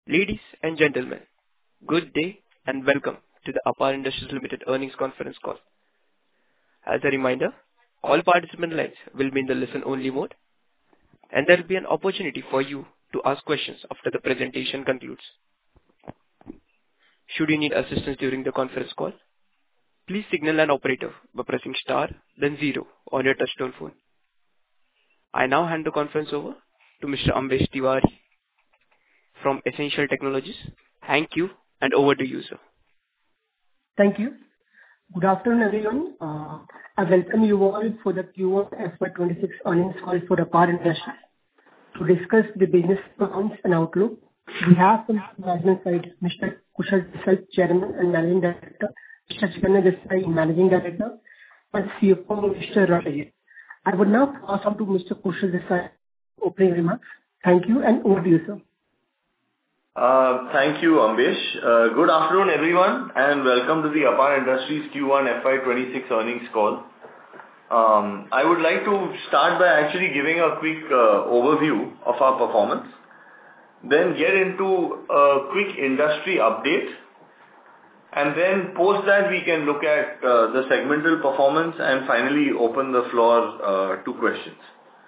Ladies and gentlemen, good day and welcome to the APAR Industries Limited earnings conference call. As a reminder, all participant lines will be in the listen-only mode, and there will be an opportunity for you to ask questions after the presentation concludes. Should you need assistance during the conference call, please signal an operator by pressing star, then zero on your touchtone phone. I now hand the conference over to Mr. Ambesh Tiwari from Essential Technologies. Thank you, and over to you, sir. Thank you. Good afternoon, everyone. I welcome you all for the Q1 FY26 earnings call for APAR Industries. To discuss the business performance and outlook, we have from the management side, Mr. Kushal Desai, Chairman and Managing Director, Mr. Chaitanya Desai, Managing Director, and CFO, Mr. Rajesh. I would now pass on to Mr. Kushal Desai for opening remarks. Thank you, and over to you, sir. Thank you, Ambesh. Good afternoon, everyone, and welcome to the APAR Industries Q1 FY26 earnings call. I would like to start by actually giving a quick overview of our performance, then get into a quick industry update, and then post that we can look at the segmental performance and finally open the floor to questions.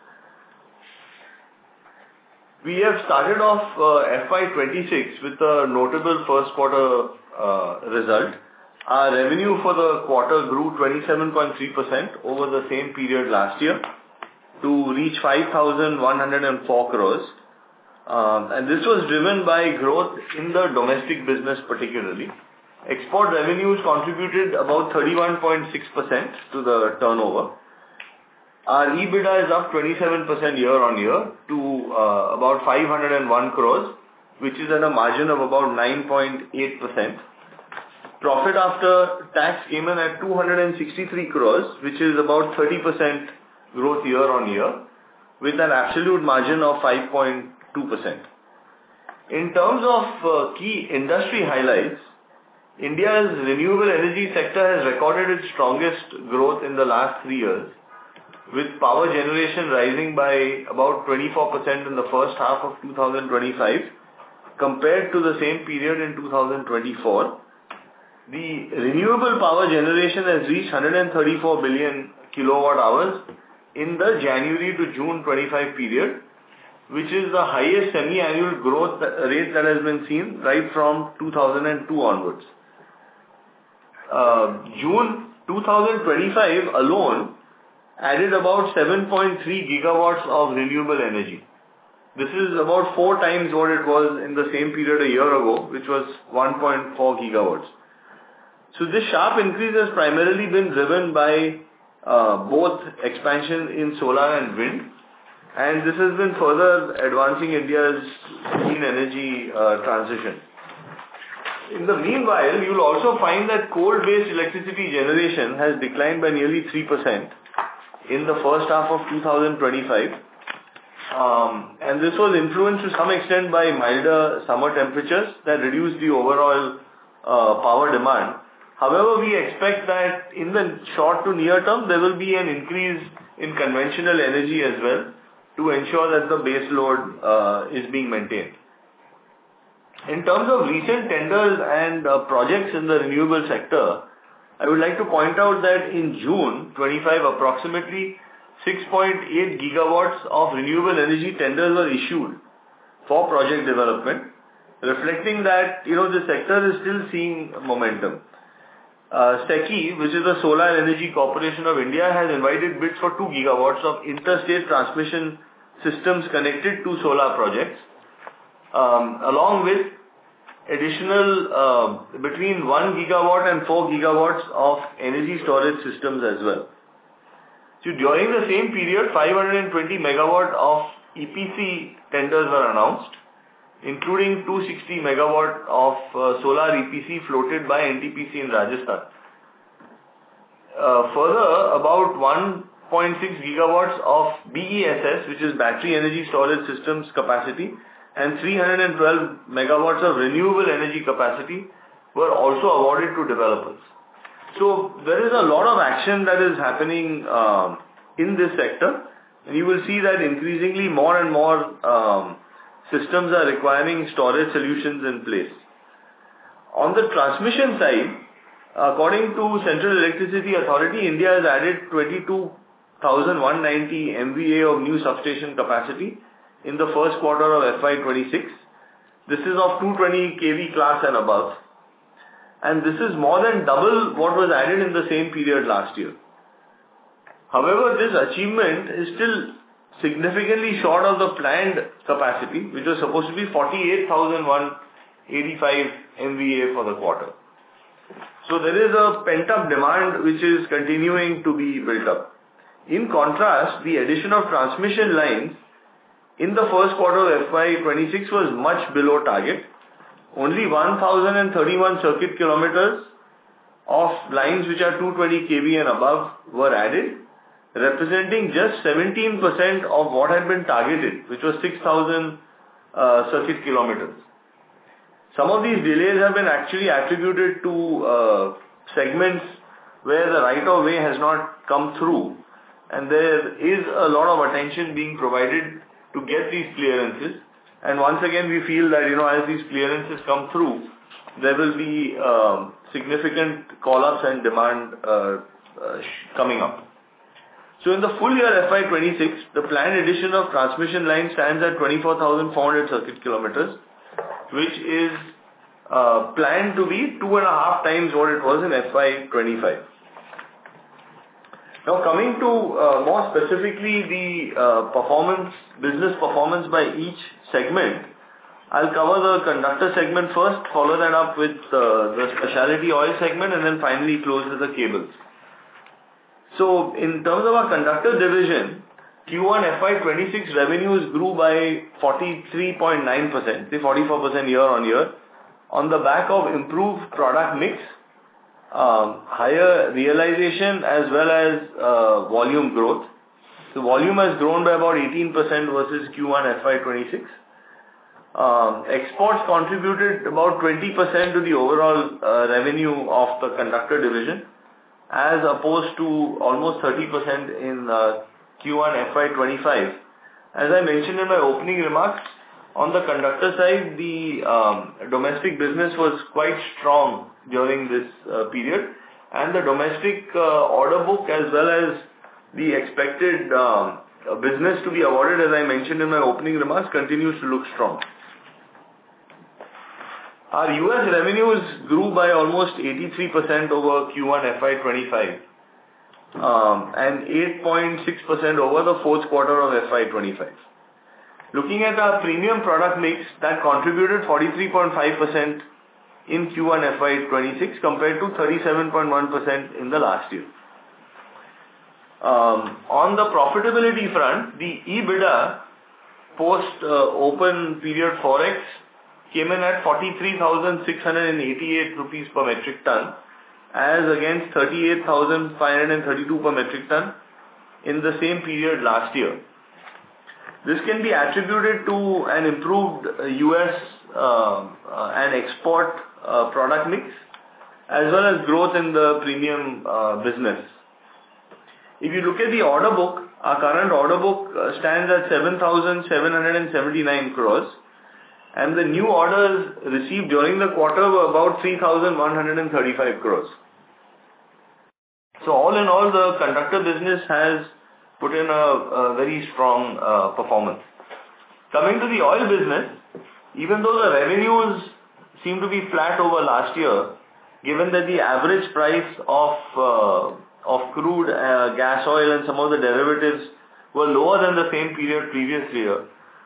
We have started off FY26 with a notable first quarter result. Our revenue for the quarter grew 27.3% over the same period last year to reach 5,104 crores. And this was driven by growth in the domestic business particularly. Export revenues contributed about 31.6% to the turnover. Our EBITDA is up 27% year on year to about 501 crores, which is at a margin of about 9.8%. Profit after tax came in at 263 crores, which is about 30% growth year on year, with an absolute margin of 5.2%. In terms of key industry highlights, India's renewable energy sector has recorded its strongest growth in the last 3 years, with power generation rising by about 24% in the first half of 2025 compared to the same period in 2024. The renewable power generation has reached 134 billion kilowatt hours in the January to June 25 period, which is the highest semi-annual growth rate that has been seen right from 2002 onwards. June 2025 alone added about 7.3 gigawatts of renewable energy. This is about 4 times what it was in the same period a year ago, which was 1.4 gigawatts. So this sharp increase has primarily been driven by both expansion in solar and wind, and this has been further advancing India's clean energy transition. In the meanwhile, you will also find that coal-based electricity generation has declined by nearly 3% in the first half of 2025, and this was influenced to some extent by milder summer temperatures that reduced the overall power demand. However, we expect that in the short to near term, there will be an increase in conventional energy as well to ensure that the base load is being maintained. In terms of recent tenders and projects in the renewable sector, I would like to point out that in June 25, approximately 6.8 gigawatts of renewable energy tenders were issued for project development, reflecting that, the sector is still seeing momentum. SECI, which is the Solar Energy Corporation of India, has invited bids for 2 gigawatts of interstate transmission systems connected to solar projects, along with additional between 1 gigawatt and 4 gigawatts of energy storage systems as well. So during the same period, 520 megawatt of EPC tenders were announced, including 260 megawatt of solar EPC floated by NTPC in Rajasthan. Further, about 1.6 gigawatts of BESS, which is battery energy storage systems capacity, and 312 megawatts of renewable energy capacity were also awarded to developers. So there is a lot of action that is happening in this sector, and you will see that increasingly more and more systems are requiring storage solutions in place. On the transmission side, according to Central Electricity Authority, India has added 22,190 MVA of new substation capacity in the first quarter of FY26. This is of 220 kV class and above. And this is more than double what was added in the same period last year. However, this achievement is still significantly short of the planned capacity, which was supposed to be 48,185 MVA for the quarter. So there is a pent-up demand which is continuing to be built up. In contrast, the addition of transmission lines in the first quarter of FY26 was much below target. Only 1,031 circuit kilometers of lines which are 220 kV and above were added, representing just 17% of what had been targeted, which was 6,000 circuit kilometers. Some of these delays have been actually attributed to segments where the right-of-way has not come through, and there is a lot of attention being provided to get these clearances. And once again, we feel that, as these clearances come through, there will be significant call-ups and demand coming up. So in the full year FY26, the planned addition of transmission lines stands at 24,400 circuit kilometers, which is planned to be 2.5 times what it was in FY25. Now coming to more specifically the business performance by each segment, I'll cover the conductor segment first, follow that up with the specialty oil segment, and then finally close with the cables. So in terms of our conductor division, Q1 FY26 revenues grew by 43.9%, 44% year on year, on the back of improved product mix, higher realization as well as volume growth. The volume has grown by about 18% versus Q1 FY26. Exports contributed about 20% to the overall revenue of the conductor division, as opposed to almost 30% in Q1 FY25. As I mentioned in my opening remarks, on the conductor side, the domestic business was quite strong during this period, and the domestic order book as well as the expected business to be awarded, as I mentioned in my opening remarks, continues to look strong. Our US revenues grew by almost 83% over Q1 FY25 and 8.6% over the fourth quarter of FY25. Looking at our premium product mix, that contributed 43.5% in Q1 FY26 compared to 37.1% in the last year. On the profitability front, the EBITDA post open period forex came in at 43,688 rupees per metric ton, as against 38,532 per metric ton in the same period last year. This can be attributed to an improved US and export product mix, as well as growth in the premium business. If you look at the order book, our current order book stands at 7,779 crores, and the new orders received during the quarter were about 3,135 crores. So all in all, the conductor business has put in a very strong performance. Coming to the oil business, even though the revenues seem to be flat over last year, given that the average price of crude gas oil and some of the derivatives were lower than the same period previous year.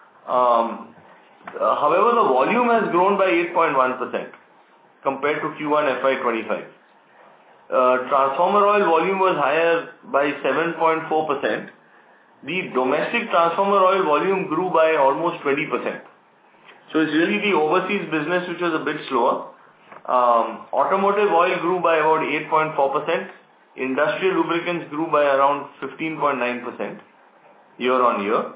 However, the volume has grown by 8.1% compared to Q1 FY25. Transformer oil volume was higher by 7.4%. The domestic transformer oil volume grew by almost 20%. So it's really the overseas business which was a bit slower. Automotive oil grew by about 8.4%. Industrial lubricants grew by around 15.9% year on year.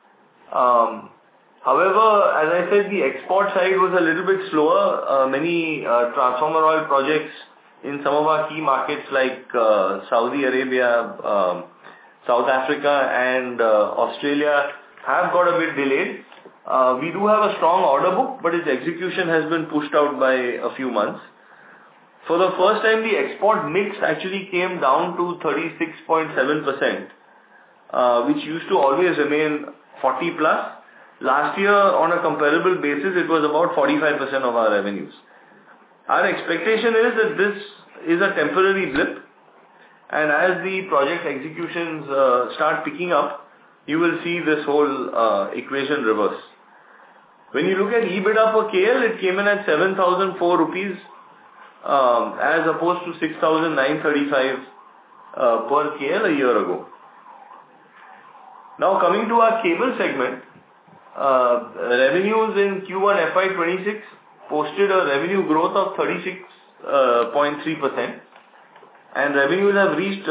However, as I said, the export side was a little bit slower. Many transformer oil projects in some of our key markets like Saudi Arabia, South Africa and Australia have got a bit delayed. We do have a strong order book, but its execution has been pushed out by a few months. For the first time, the export mix actually came down to 36.7%, which used to always remain 40 plus. Last year, on a comparable basis, it was about 45% of our revenues. Our expectation is that this is a temporary blip, and as the project executions start picking up, you will see this whole equation reverse. When you look at EBITDA per KL, it came in at 7,004 rupees as opposed to 6,935 per KL a year ago. Now coming to our cable segment, revenues in Q1 FY26 posted a revenue growth of 36.3%, and revenues have reached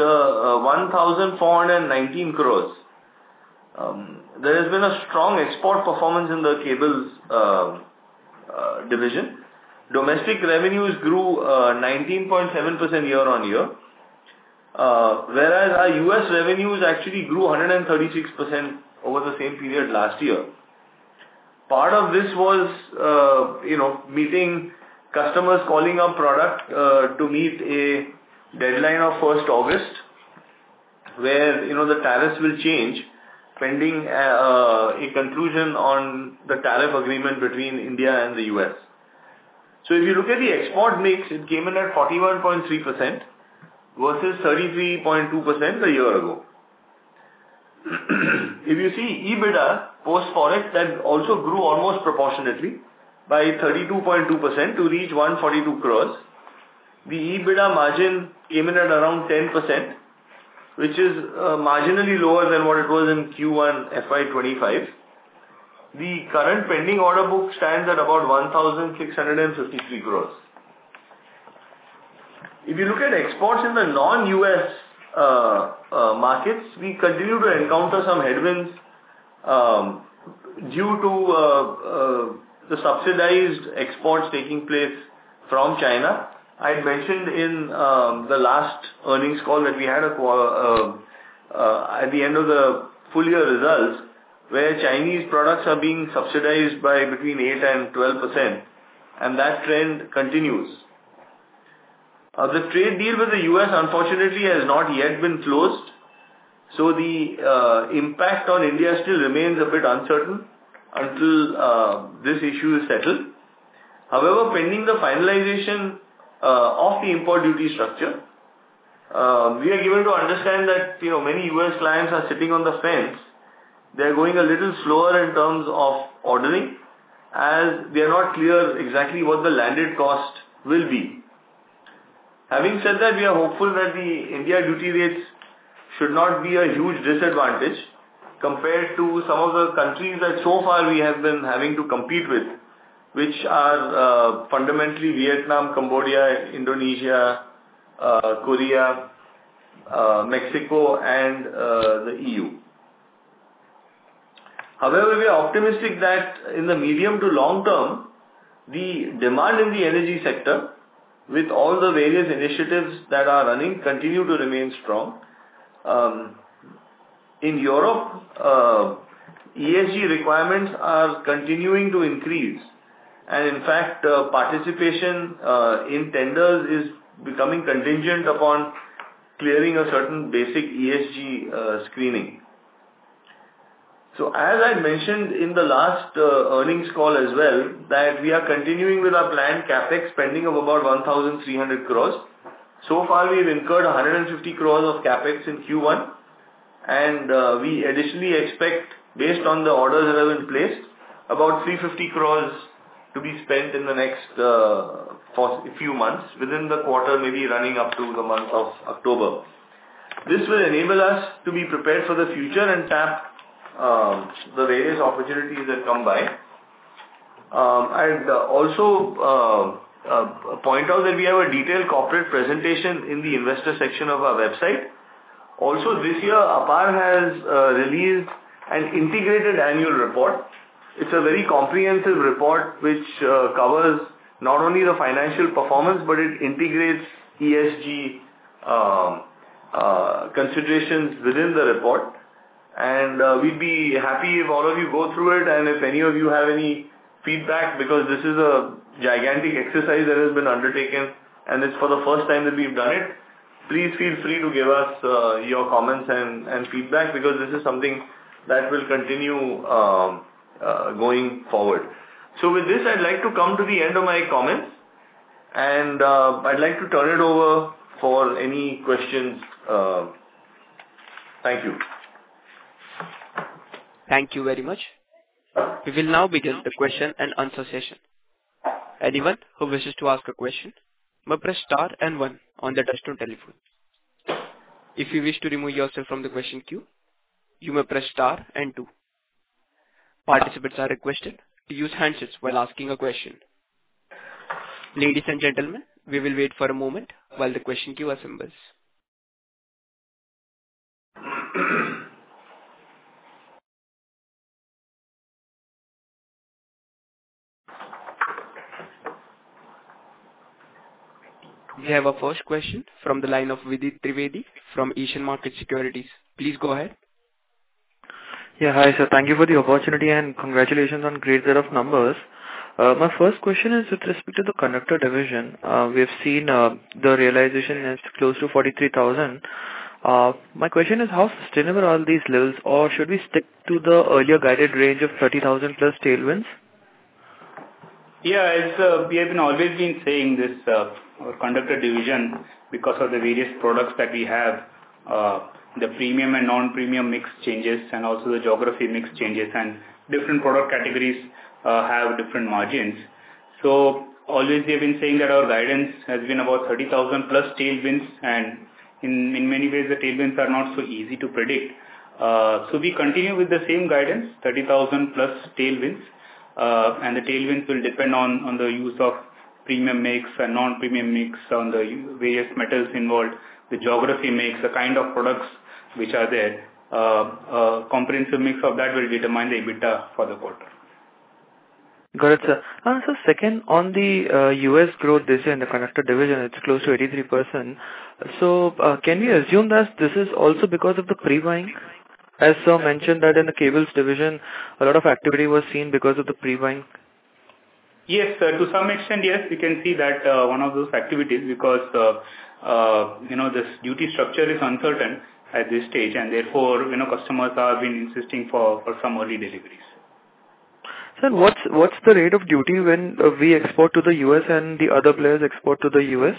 1,419 crores. There has been a strong export performance in the cables division. Domestic revenues grew 19.7% year on year, whereas our US revenues actually grew 136% over the same period last year. Part of this was, meeting customers calling up product to meet a deadline of 1st August, where, the tariffs will change pending a conclusion on the tariff agreement between India and the US. So if you look at the export mix, it came in at 41.3% versus 33.2% a year ago. If you see EBITDA post-forex, that also grew almost proportionately by 32.2% to reach 142 crores. The EBITDA margin came in at around 10%, which is marginally lower than what it was in Q1 FY25. The current pending order book stands at about 1,653 crores. If you look at exports in the non-US markets, we continue to encounter some headwinds due to the subsidized exports taking place from China. I had mentioned in the last earnings call that we had at the end of the full year results, where Chinese products are being subsidized by between 8 and 12%, and that trend continues. The trade deal with the US unfortunately has not yet been closed, so the impact on India still remains a bit uncertain until this issue is settled. However, pending the finalization of the import duty structure, we are given to understand that many US clients are sitting on the fence. They are going a little slower in terms of ordering, as they are not clear exactly what the landed cost will be. Having said that, we are hopeful that the India duty rates should not be a huge disadvantage compared to some of the countries that so far we have been having to compete with, which are fundamentally Vietnam, Cambodia, Indonesia, Korea, Mexico, and the EU. However, we are optimistic that in the medium to long term, the demand in the energy sector, with all the various initiatives that are running, continue to remain strong. In Europe, ESG requirements are continuing to increase, and in fact, participation in tenders is becoming contingent upon clearing a certain basic ESG screening. So as I mentioned in the last earnings call as well, that we are continuing with our planned capex spending of about 1,300 crores. So far we have incurred 150 crores of capex in Q1, and we additionally expect, based on the orders that have been placed, about 350 crores to be spent in the next few months, within the quarter, maybe running up to the month of October. This will enable us to be prepared for the future and tap the various opportunities that come by. I'd also point out that we have a detailed corporate presentation in the investor section of our website. Also, this year, APAR has released an integrated annual report. It's a very comprehensive report which covers not only the financial performance, but it integrates ESG considerations within the report. And we'd be happy if all of you go through it, and if any of you have any feedback, because this is a gigantic exercise that has been undertaken, and it's for the first time that we've done it. Please feel free to give us your comments and feedback, because this is something that will continue going forward. So with this, I'd like to come to the end of my comments, and I'd like to turn it over for any questions. Thank you. Thank you very much. We will now begin the question and answer session. Anyone who wishes to ask a question may press star and 1 on the touchtone telephone. If you wish to remove yourself from the question queue, you may press star and 2. Participants are requested to use handsets while asking a question. Ladies and gentlemen, we will wait for a moment while the question queue assembles. We have a first question from the line of Vidit Trivedi from Asian Market Securities. Please go ahead. Yeah, hi sir. Thank you for the opportunity and congratulations on great set of numbers. My first question is with respect to the conductor division. We have seen the realization is close to 43,000. My question is, how sustainable are these levels, or should we stick to the earlier guided range of 30,000 plus tailwinds? Yeah, as we have always been saying, this our conductor division, because of the various products that we have, the premium and non-premium mix changes, and also the geography mix changes, and different product categories have different margins. So always we have been saying that our guidance has been about 30,000 plus tailwinds, and in many ways the tailwinds are not so easy to predict. So we continue with the same guidance, 30,000 plus tailwinds, and the tailwinds will depend on the use of premium mix and non-premium mix, on the various metals involved, the geography mix, the kind of products which are there. Comprehensive mix of that will determine the EBITDA for the quarter. Got it, sir. So second, on the US growth this year in the conductor division, it's close to 83%. So can we assume that this is also because of the pre-buying? As sir mentioned that in the cables division, a lot of activity was seen because of the pre-buying. Yes, to some extent, yes, we can see that one of those activities, because this duty structure is uncertain at this stage, and therefore customers have been insisting for some early deliveries. Sir, what's the rate of duty when we export to the US and the other players export to the US?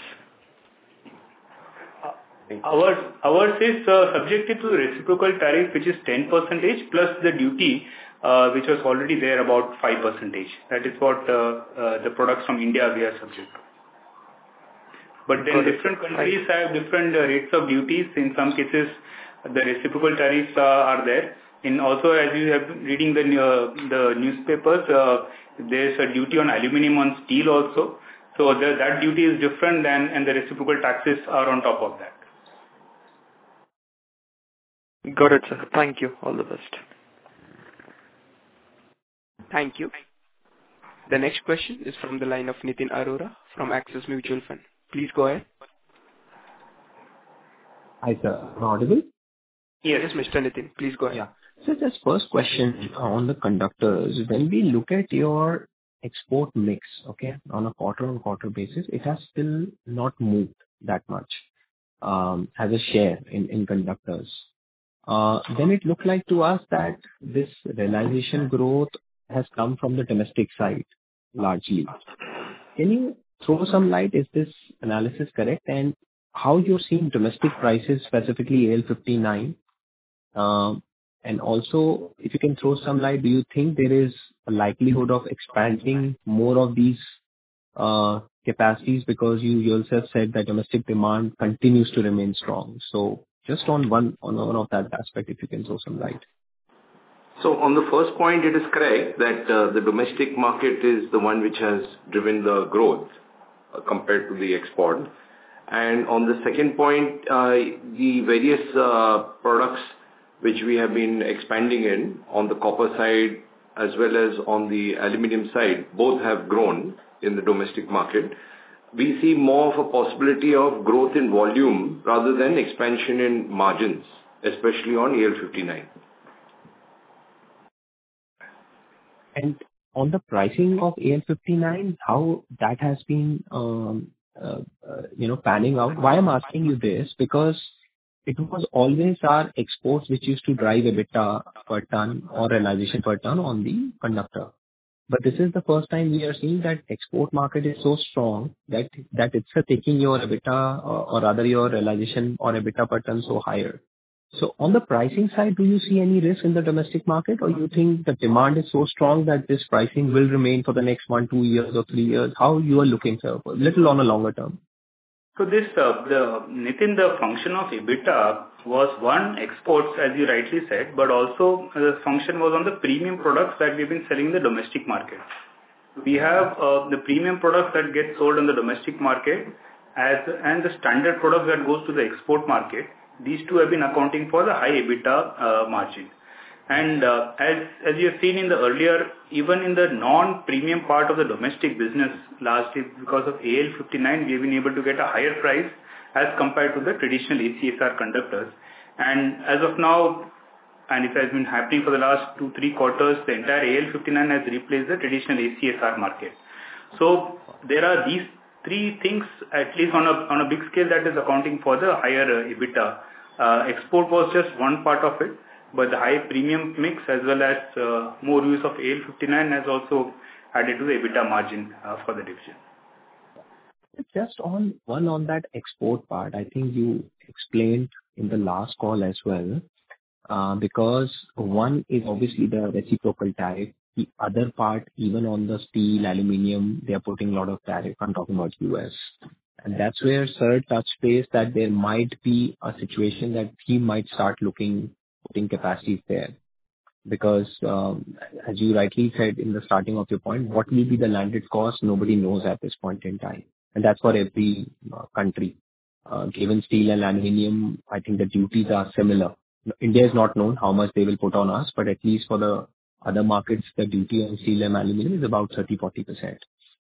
Ours is subjected to the reciprocal tariff, which is 10% plus the duty, which was already there about 5%. That is what the products from India we are subject to. But then different countries have different rates of duties. In some cases, the reciprocal tariffs are there. In also, as you have been reading the newspapers, there's a duty on aluminum, on steel also. So that duty is different and the reciprocal taxes are on top of that. Got it, sir. Thank you. All the best. Thank you. The next question is from the line of Nitin Arora from Axis Mutual Fund. Please go ahead. Hi, sir. Am I audible? Yes, Mr. Nitin. Please go ahead. Yeah. So just first question on the conductors. When we look at your export mix, okay, on a quarter-on-quarter basis, it has still not moved that much as a share in conductors. Then it looked like to us that this realization growth has come from the domestic side largely. Can you throw some light? Is this analysis correct? And how you're seeing domestic prices, specifically AL59? And also, if you can throw some light, do you think there is a likelihood of expanding more of these capacities, because you yourself said that domestic demand continues to remain strong? So just on one of that aspect, if you can throw some light. So on the first point, it is correct that the domestic market is the one which has driven the growth compared to the export. And on the second point, the various products which we have been expanding in on the copper side as well as on the aluminum side, both have grown in the domestic market. We see more of a possibility of growth in volume rather than expansion in margins, especially on AL59. And on the pricing of AL-59, how that has been, panning out? Why I'm asking you this, because it was always our exports which used to drive EBITDA per ton or realization per ton on the conductor. But this is the first time we are seeing that export market is so strong that it's taking your EBITDA or rather your realization or EBITDA per ton so higher. So on the pricing side, do you see any risk in the domestic market, or you think the demand is so strong that this pricing will remain for the next 1, 2 years or 3 years? How you are looking, sir, a little on a longer term? So this, Nitin, the function of EBITDA was one, exports, as you rightly said, but also the function was on the premium products that we've been selling in the domestic market. We have the premium products that get sold in the domestic market and the standard product that goes to the export market. These two have been accounting for the high EBITDA margin. And as you have seen in the earlier, even in the non-premium part of the domestic business last year, because of AL-59, we've been able to get a higher price as compared to the traditional ACSR conductors. And as of now, and it has been happening for the last 2-3 quarters, the entire AL-59 has replaced the traditional ACSR market. So there are these three things, at least on a big scale, that is accounting for the higher EBITDA. Export was just one part of it, but the high premium mix as well as more use of AL-59 has also added to the EBITDA margin for the division. Just on that export part, I think you explained in the last call as well, because one is obviously the reciprocal tariff. The other part, even on the steel, aluminium, they are putting a lot of tariff. I'm talking about US. And that's where Sir touched base that there might be a situation that he might start putting capacities there. Because as you rightly said in the starting of your point, what will be the landed cost? Nobody knows at this point in time. And that's for every country. Given steel and aluminium, I think the duties are similar. India is not known how much they will put on us, but at least for the other markets, the duty on steel and aluminium is about 30-40%.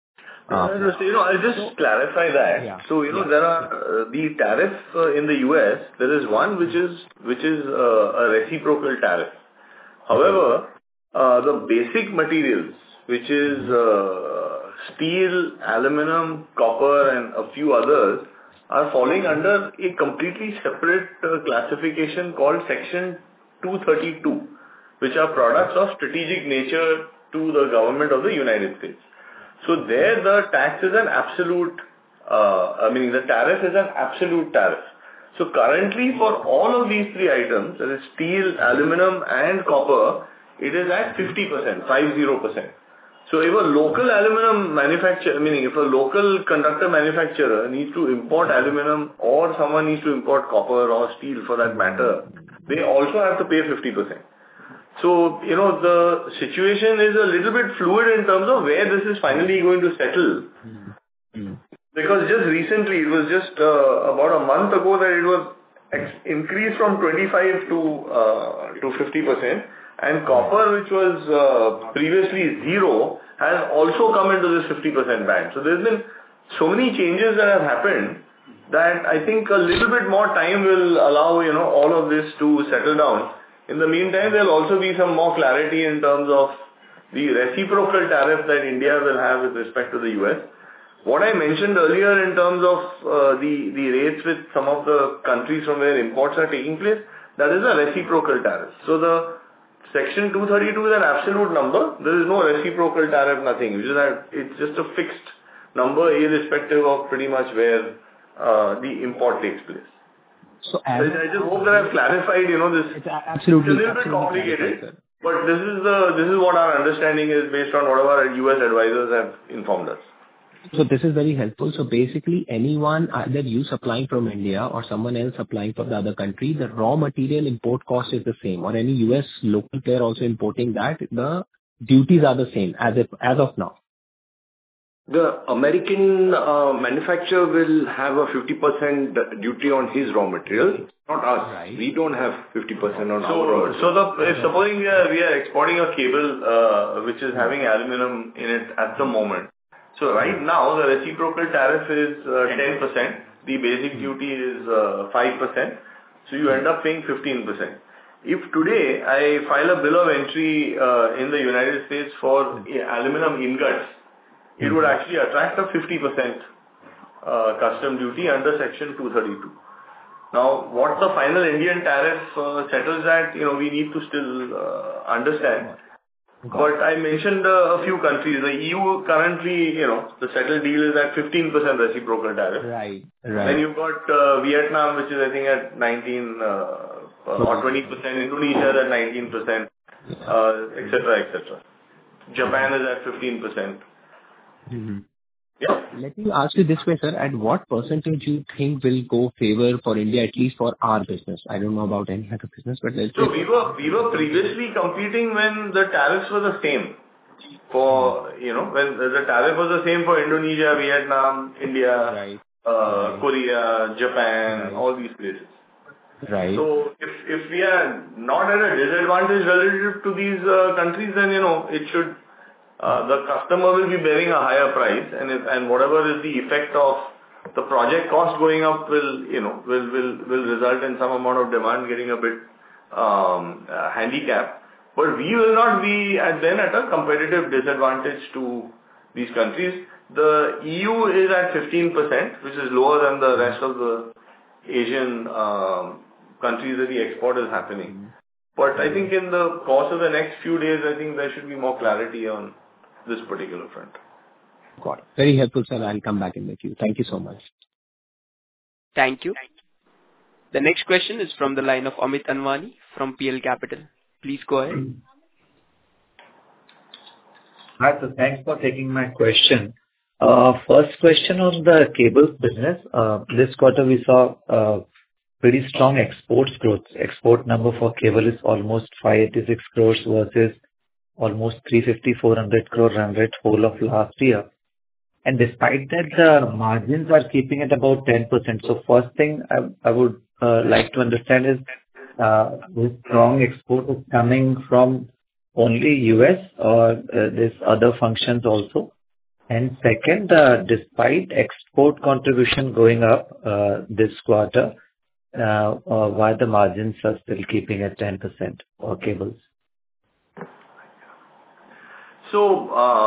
I'll just clarify that. Yeah. So, there are the tariff in the US, there is one which is a reciprocal tariff. However, the basic materials, which is steel, aluminum, copper, and a few others, are falling under a completely separate classification called Section 232, which are products of strategic nature to the government of the United States. So there the tax is an absolute, the tariff is an absolute tariff. So currently for all of these three items, that is steel, aluminum and copper, it is at 50%, 50%. So if a local aluminum manufacturer, if a local conductor manufacturer needs to import aluminum or someone needs to import copper or steel for that matter, they also have to pay 50%. So, the situation is a little bit fluid in terms of where this is finally going to settle. Because just recently, it was just about a month ago that it was increased from 25 to 50%, and copper, which was previously zero, has also come into this 50% band. So there's been so many changes that have happened that I think a little bit more time will allow all of this to settle down. In the meantime, there will also be some more clarity in terms of the reciprocal tariff that India will have with respect to the US. What I mentioned earlier in terms of the rates with some of the countries from where imports are taking place, that is a reciprocal tariff. So the Section 232 is an absolute number. There is no reciprocal tariff, nothing. It's just a fixed number irrespective of pretty much where the import takes place. So I just hope that I've clarified, this. It's absolutely. It's a little bit complicated, but this is what our understanding is based on whatever our US advisors have informed us. So this is very helpful. So basically, anyone, either you supplying from India or someone else supplying from the other country, the raw material import cost is the same. Or any US local player also importing that, the duties are the same as of now. The American manufacturer will have a 50% duty on his raw material, not us. Right. We don't have 50% on our raw material. So supposing we are exporting a cable which is having aluminum in it at the moment. So right now the reciprocal tariff is 10%. The basic duty is 5%. So you end up paying 15%. if today I file a bill of entry in the United States for aluminum ingots, it would actually attract a 50% custom duty under Section 232. Now, what the final Indian tariff settles at, we need to still understand. But I mentioned a few countries. The EU currently, the settled deal is at 15% reciprocal tariff. Right. Then you've got Vietnam, which is I think at 19 or 20%. Indonesia is at 19%, etc. Japan is at 15%. Mm-hmm. Yeah. Let me ask you this way, sir. At what percentage you think will go favor for India, at least for our business? I don't know about any other business, but let's So we were previously competing when the tariffs were the same. When the tariff was the same for Indonesia, Vietnam, India, Korea, Japan, all these places. Right. So if we are not at a disadvantage relative to these countries, then it should. The customer will be bearing a higher price, and whatever is the effect of the project cost going up will result in some amount of demand getting a bit handicapped. But we will not be at a competitive disadvantage to these countries. The EU is at 15%, which is lower than the rest of the Asian countries that the export is happening. But I think in the course of the next few days, I think there should be more clarity on this particular front. Got it. Very helpful, sir. I'll come back in the queue. Thank you so much. Thank you. The next question is from the line of Amit Anwani from PL Capital. Please go ahead. Hi, so thanks for taking my question. First question on the cables business. This quarter we saw pretty strong exports growth. Export number for cable is almost 586 crores versus almost 350-400 crore run rate whole of last year. And despite that, the margins are keeping it about 10%. So first thing I would like to understand is this strong export is coming from only US or there's other functions also? And second, despite export contribution going up this quarter, why the margins are still keeping at 10% for cables? So,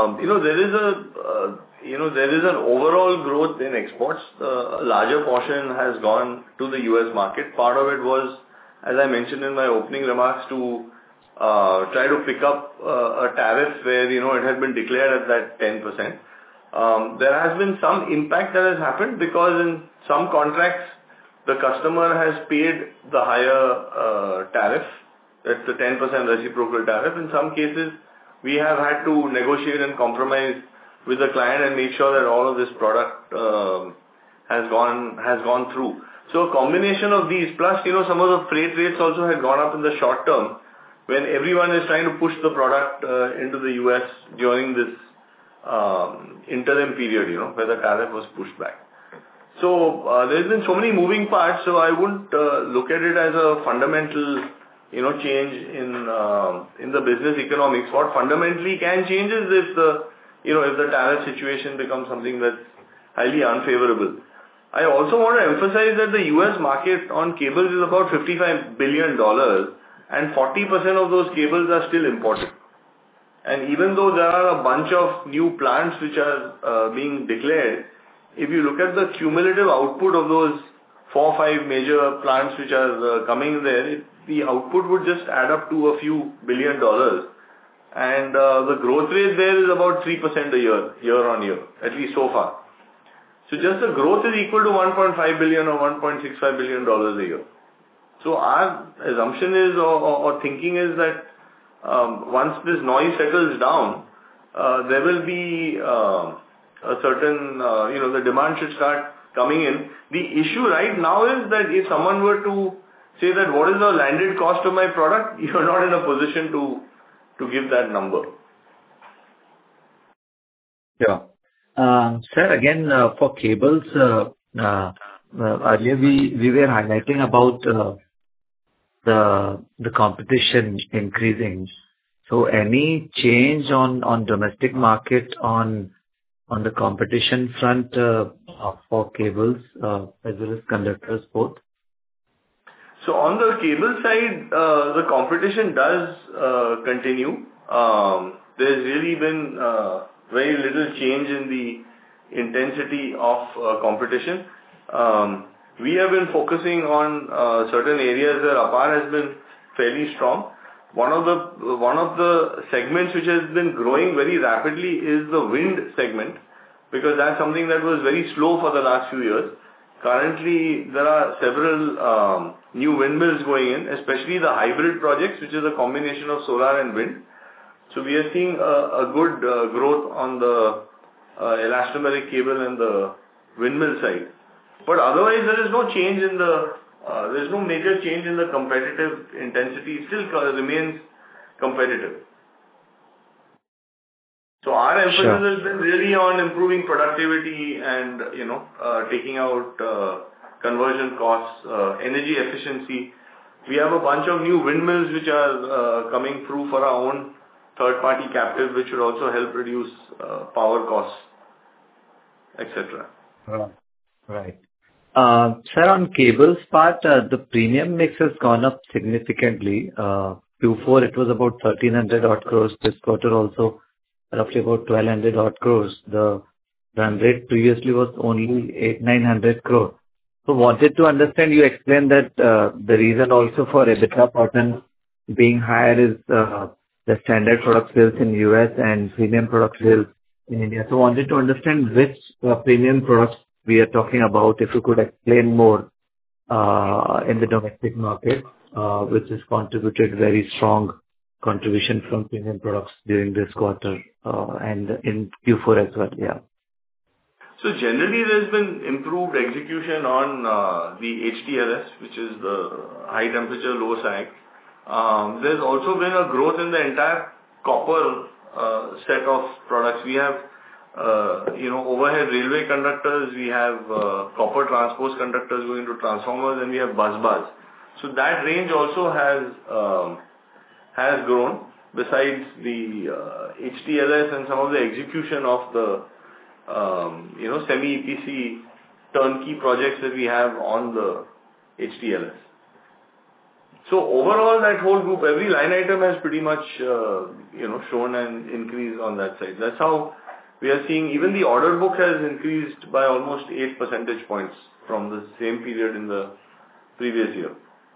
there is an overall growth in exports. A larger portion has gone to the US market. Part of it was, as I mentioned in my opening remarks, to try to pick up a tariff where, it had been declared at that 10%. There has been some impact that has happened because in some contracts, the customer has paid the higher tariff. That's the 10% reciprocal tariff. In some cases, we have had to negotiate and compromise with the client and make sure that all of this product has gone through. So a combination of these, plus some of the freight rates also had gone up in the short term when everyone is trying to push the product into the US during this interim period, where the tariff was pushed back. So there's been so many moving parts, so I wouldn't look at it as a fundamental change in the business economics. What fundamentally can change is if the tariff situation becomes something that's highly unfavorable. I also want to emphasize that the US market on cables is about $55 billion and 40% of those cables are still imported. And even though there are a bunch of new plants which are being declared, if you look at the cumulative output of those 4 or 5 major plants which are coming there, the output would just add up to a few $1 billion. And the growth rate there is about 3% a year on year, at least so far. So just the growth is equal to $1.5 billion or $1.65 billion a year. So our assumption is or thinking is that once this noise settles down, there will be a certain, the demand should start coming in. The issue right now is that if someone were to say that what is the landed cost of my product, you're not in a position to give that number. Yeah. Sir, again, for cables, earlier we were highlighting about the competition increasing. So any change on domestic market on the competition front for cables as well as conductors both? So on the cable side, the competition does continue. There's really been very little change in the intensity of competition. We have been focusing on certain areas where APAR has been fairly strong. One of the segments which has been growing very rapidly is the wind segment, because that's something that was very slow for the last few years. Currently, there are several new windmills going in, especially the hybrid projects, which is a combination of solar and wind. So we are seeing a good growth on the elastomeric cable and the windmill side. But otherwise, there is no change in there's no major change in the competitive intensity. It still remains competitive. So our emphasis has been really on improving productivity and, taking out conversion costs, energy efficiency. We have a bunch of new windmills which are coming through for our own third-party captive, which would also help reduce power costs, etc. Right. Sir, on cables part, the premium mix has gone up significantly. Q4, it was about 1,300 odd crores. This quarter also roughly about 1,200 odd crores. The run rate previously was only 800-900 crores. So wanted to understand, you explained that the reason also for EBITDA pattern being higher is the standard product sales in US and premium product sales in India. So wanted to understand which premium products we are talking about, if you could explain more in the domestic market, which has contributed very strong contribution from premium products during this quarter and in Q4 as well. Yeah. So generally, there's been improved execution on the HTLS, which is the high temperature, low sag. There's also been a growth in the entire copper set of products. We have, overhead railway conductors, we have copper transpose conductors going to transformers, and we have bus bars. So that range also has grown, besides the HTLS and some of the execution of the semi-EPC turnkey projects that we have on the HTLS. So overall, that whole group, every line item has pretty much, shown an increase on that side. That's how we are seeing. Even the order book has increased by almost 8 percentage points from the same period in the previous year.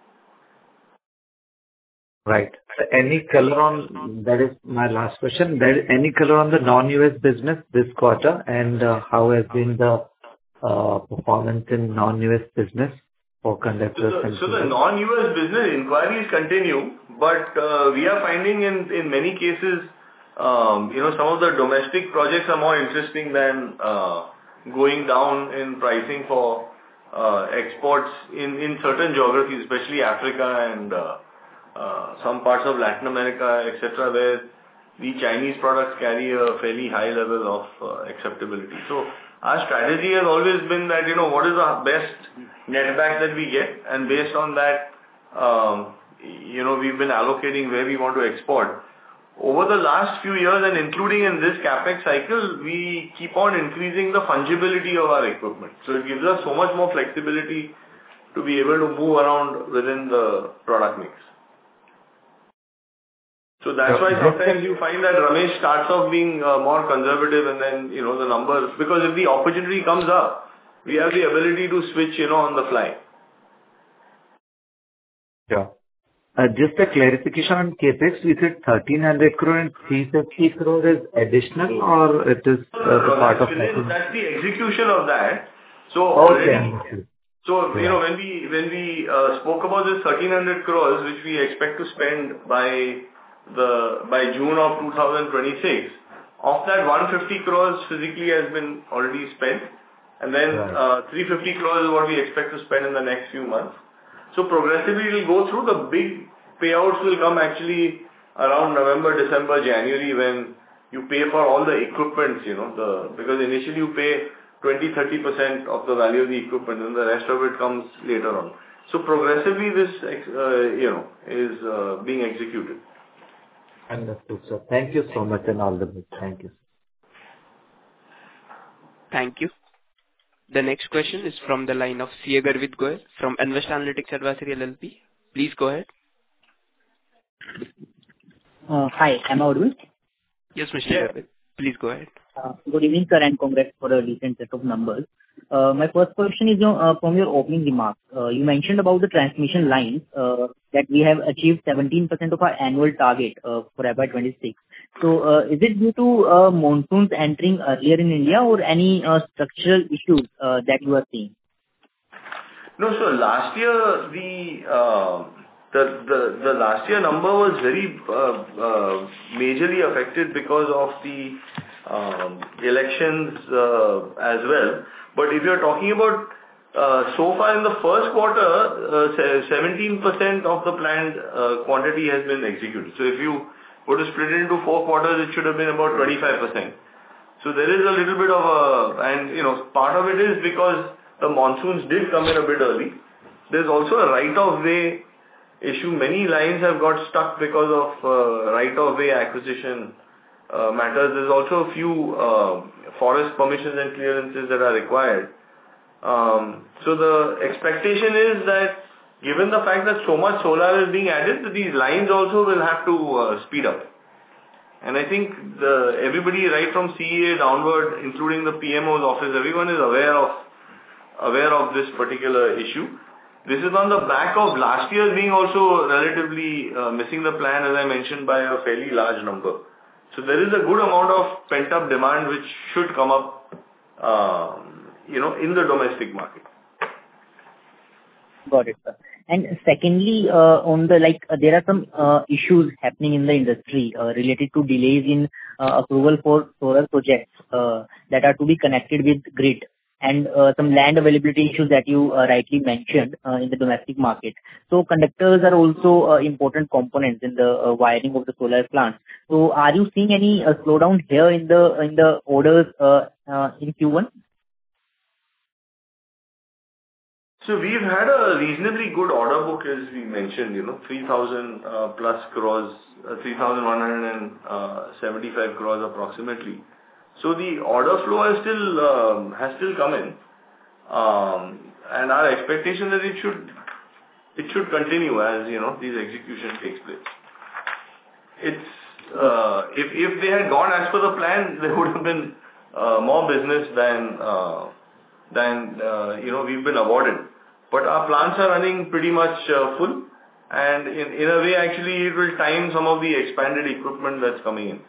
Right. Any color on, that is my last question, any color on the non-US business this quarter, and how has been the performance in non-US business for conductors and so the non-US business inquiries continue, but we are finding in many cases, some of the domestic projects are more interesting than going down in pricing for exports in certain geographies, especially Africa and some parts of Latin America, etc., where the Chinese products carry a fairly high level of acceptability. So our strategy has always been that, what is the best net back that we get, and based on that, we've been allocating where we want to export. Over the last few years, and including in this capex cycle, we keep on increasing the fungibility of our equipment. So it gives us so much more flexibility to be able to move around within the product mix. So that's why sometimes you find that Ramesh starts off being more conservative, and then, the numbers, because if the opportunity comes up, we have the ability to switch, on the fly. Yeah. Just a clarification on CapEx, we said 1,300 crore and 350 crore is additional, or it is the part of that? That's the execution of that. So okay. So, when we spoke about this 1,300 crores, which we expect to spend by June of 2026, of that 150 crores physically has been already spent, and then 350 crores is what we expect to spend in the next few months. So progressively it will go through. The big payouts will come actually around November, December, January, when you pay for all the equipment, because initially you pay 20-30% of the value of the equipment, and the rest of it comes later on. So progressively this, is being executed. Understood, sir. Thank you so much, and all the best. Thank you. Thank you. The next question is from the line of CA Garvit Goyal from Invest Analytics Advisory LLP. Please go ahead. Hi, am I audible? Yes, Mr. Garvit. Please go ahead. Good evening, sir, and congrats for a recent set of numbers. My first question is from your opening remarks. You mentioned about the transmission lines that we have achieved 17% of our annual target for FY26. So, is it due to monsoons entering earlier in India or any structural issues that you are seeing? No, so last year the last year number was very majorly affected because of the elections as well. But if you're talking about so far in the first quarter, 17% of the planned quantity has been executed. So if you were to split it into 4 quarters, it should have been about 25%. So there is a little bit of and part of it is because the monsoons did come in a bit early. There's also a right-of-way issue. Many lines have got stuck because of right-of-way acquisition matters. There's also a few forest permissions and clearances that are required. So the expectation is that given the fact that so much solar is being added, these lines also will have to speed up. And I think everybody right from CEA downward, including the PMO's office, everyone is aware of this particular issue. This is on the back of last year being also relatively missing the plan, as I mentioned, by a fairly large number. So there is a good amount of pent-up demand which should come up, in the domestic market. Got it, sir. And secondly, on the there are some issues happening in the industry related to delays in approval for solar projects that are to be connected with grid, and some land availability issues that you rightly mentioned in the domestic market. So conductors are also important components in the wiring of the solar plants. So are you seeing any slowdown here in the orders in Q1? So we've had a reasonably good order book, as we mentioned, 3,000 plus crores, 3,175 crores approximately. So the order flow has still come in, and our expectation is it should continue as these execution takes place. It's if they had gone as per the plan, there would have been more business than we've been awarded. But our plants are running pretty much full, and in a way, actually, it will time some of the expanded equipment that's coming in.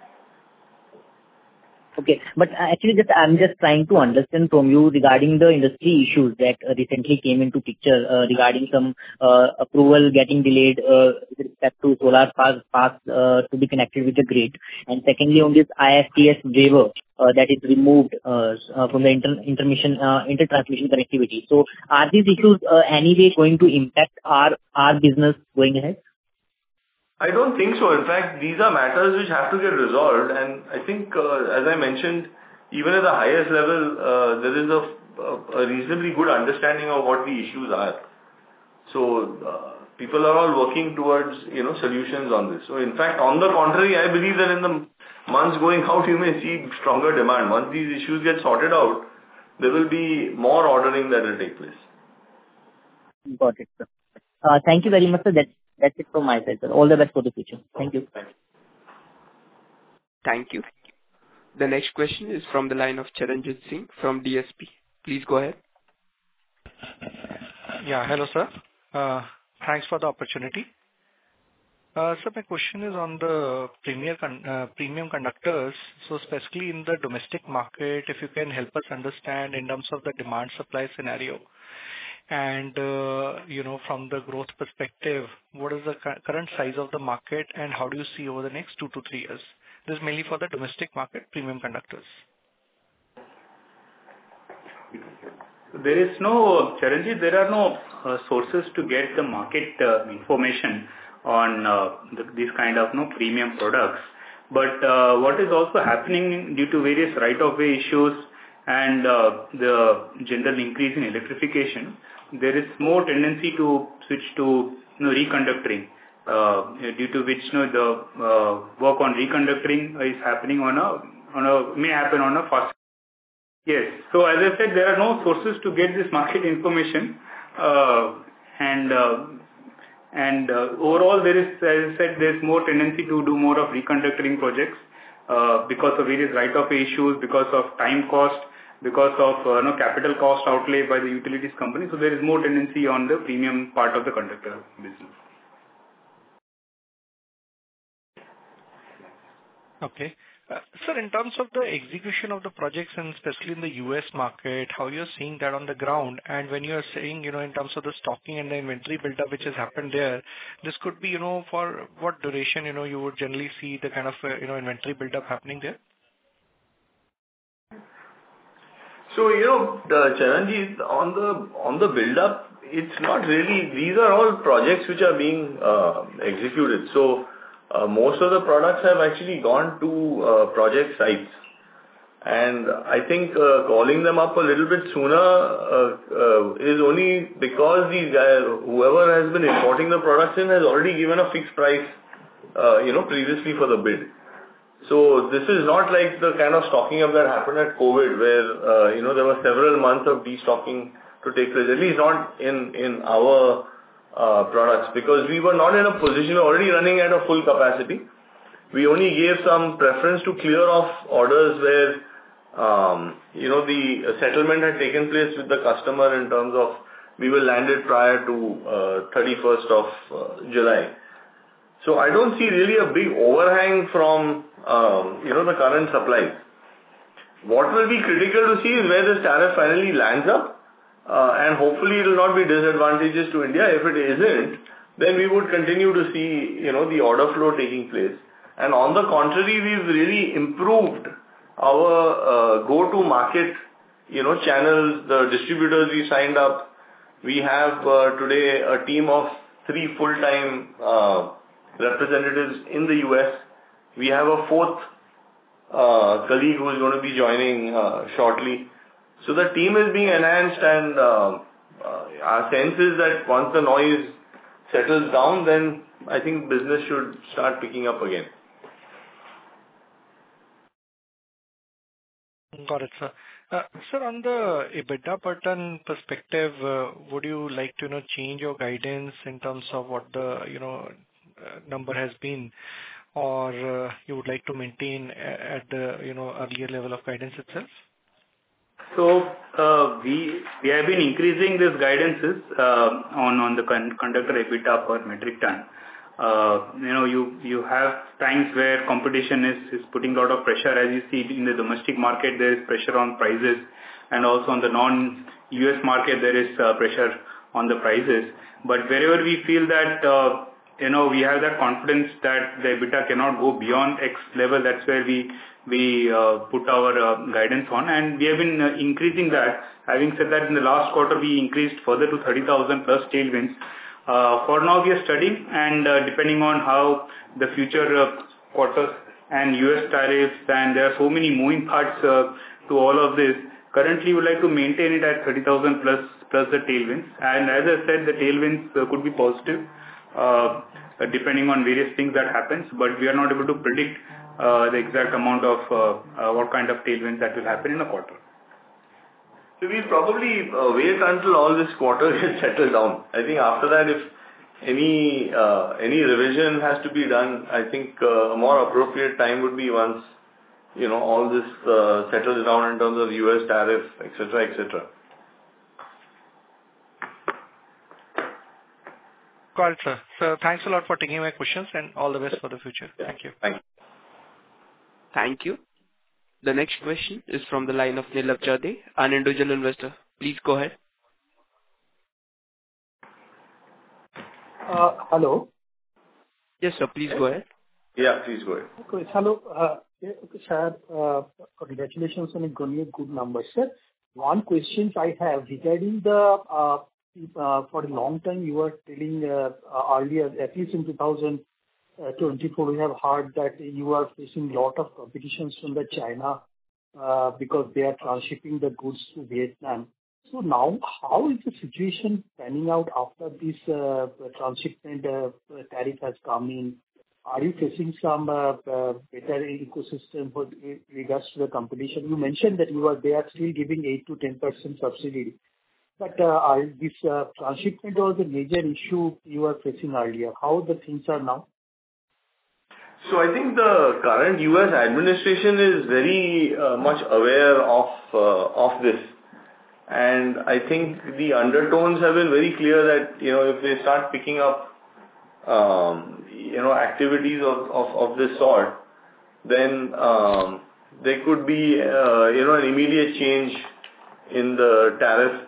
Okay, but actually, I'm just trying to understand from you regarding the industry issues that recently came into picture regarding some approval getting delayed with respect to solar parks to be connected with the grid, and secondly, on this ISTS waiver that is removed from the inter-transmission connectivity. So, are these issues anyway going to impact our business going ahead? I don't think so. In fact, these are matters which have to get resolved, and I think, as I mentioned, even at the highest level, there is a reasonably good understanding of what the issues are. So, people are all working towards, solutions on this. So, in fact, on the contrary, I believe that in the months going out, you may see stronger demand. Once these issues get sorted out, there will be more ordering that will take place. Got it, sir. Thank you very much, sir. That's it from my side, sir. All the best for the future. Thank you. Thank you. The next question is from the line of Charanjit Singh from DSP. Please go ahead. Yeah, hello, sir. Thanks for the opportunity. So my question is on the premium conductors. So specifically in the domestic market, if you can help us understand in terms of the demand supply scenario. And, from the growth perspective, what is the current size of the market and how do you see over the next 2 to 3 years? This is mainly for the domestic market, premium conductors. There are no sources to get the market information on these kind of premium products. But what is also happening due to various right-of-way issues and the general increase in electrification, there is more tendency to switch to reconductoring, due to which the work on reconductoring is happening may happen on a fast Yes. So as I said, there are no sources to get this market information. And overall, there is, as I said, there's more tendency to do more of reconductoring projects because of various right-of issues, because of time cost, because of capital cost outlay by the utilities company. So there is more tendency on the premium part of the conductor business. Okay. Sir, in terms of the execution of the projects and especially in the US market, how you're seeing that on the ground? And when you're saying, in terms of the stocking and the inventory buildup which has happened there, this could be, for what duration, you would generally see the kind of, inventory buildup happening there? So, Charanji, on the build-up, it's not really. These are all projects which are being executed. So, most of the products have actually gone to project sites. And I think calling them up a little bit sooner is only because these guys, whoever has been importing the products in, has already given a fixed price, previously for the bid. So this is not like the kind of stocking up that happened at COVID, where there were several months of destocking to take place. At least not in our products, because we were not in a position, already running at a full capacity. We only gave some preference to clear off orders where the settlement had taken place with the customer in terms of we were landed prior to 31st of July. So I don't see really a big overhang from the current supplies. What will be critical to see is where this tariff finally lands up, and hopefully it will not be disadvantageous to India. If it isn't, then we would continue to see the order flow taking place. And on the contrary, we've really improved our go-to-market channels, the distributors we signed up. We have today a team of 3 full-time representatives in the US. We have a 4th colleague who is going to be joining shortly. So the team is being enhanced, and our sense is that once the noise settles down, then I think business should start picking up again. Got it, sir. Sir, on the EBITDA per ton perspective, would you like to change your guidance in terms of what the number has been, or you would like to maintain at the earlier level of guidance itself? So we have been increasing these guidances on the conductor EBITDA per metric ton. You have times where competition is putting a lot of pressure. As you see in the domestic market, there is pressure on prices, and also on the non-US market, there is pressure on the prices. But wherever we feel that we have that confidence that the EBITDA cannot go beyond X level, that's where we put our guidance on, and we have been increasing that. Having said that, in the last quarter, we increased further to 30,000 plus tailwinds. For now, we are studying, and depending on how the future quarters and US tariffs, and there are so many moving parts to all of this, currently we would like to maintain it at 30,000 plus the tailwinds. And as I said, the tailwinds could be positive depending on various things that happens, but we are not able to predict the exact amount of what kind of tailwinds that will happen in a quarter. So we'll probably wait until all this quarter gets settled down. I think after that, if any revision has to be done, I think a more appropriate time would be once all this settles down in terms of US tariff, etc., etc. Got it, sir. So thanks a lot for taking my questions, and all the best for the future. Thank you. Thank you. Thank you. The next question is from the line of Nilab Jade, an individual investor. Please go ahead. Hello. Yes, sir. Please go ahead. Yeah, please go ahead. Okay. Hello. Sir, congratulations on a good number, sir. One question I have regarding the for a long time you were telling earlier, at least in 2024, we have heard that you are facing a lot of competitions from the China because they are transshipping the goods to Vietnam. So now, how is the situation panning out after this transshipment tariff has come in? are you facing some better ecosystem with regards to the competition? You mentioned that they are still giving 8 to 10% subsidy. But this transshipment was a major issue you were facing earlier. How the things are now? So I think the current U.S. administration is very much aware of this. And I think the undertones have been very clear that, if they start picking up, activities of this sort, then there could be, an immediate change in the tariff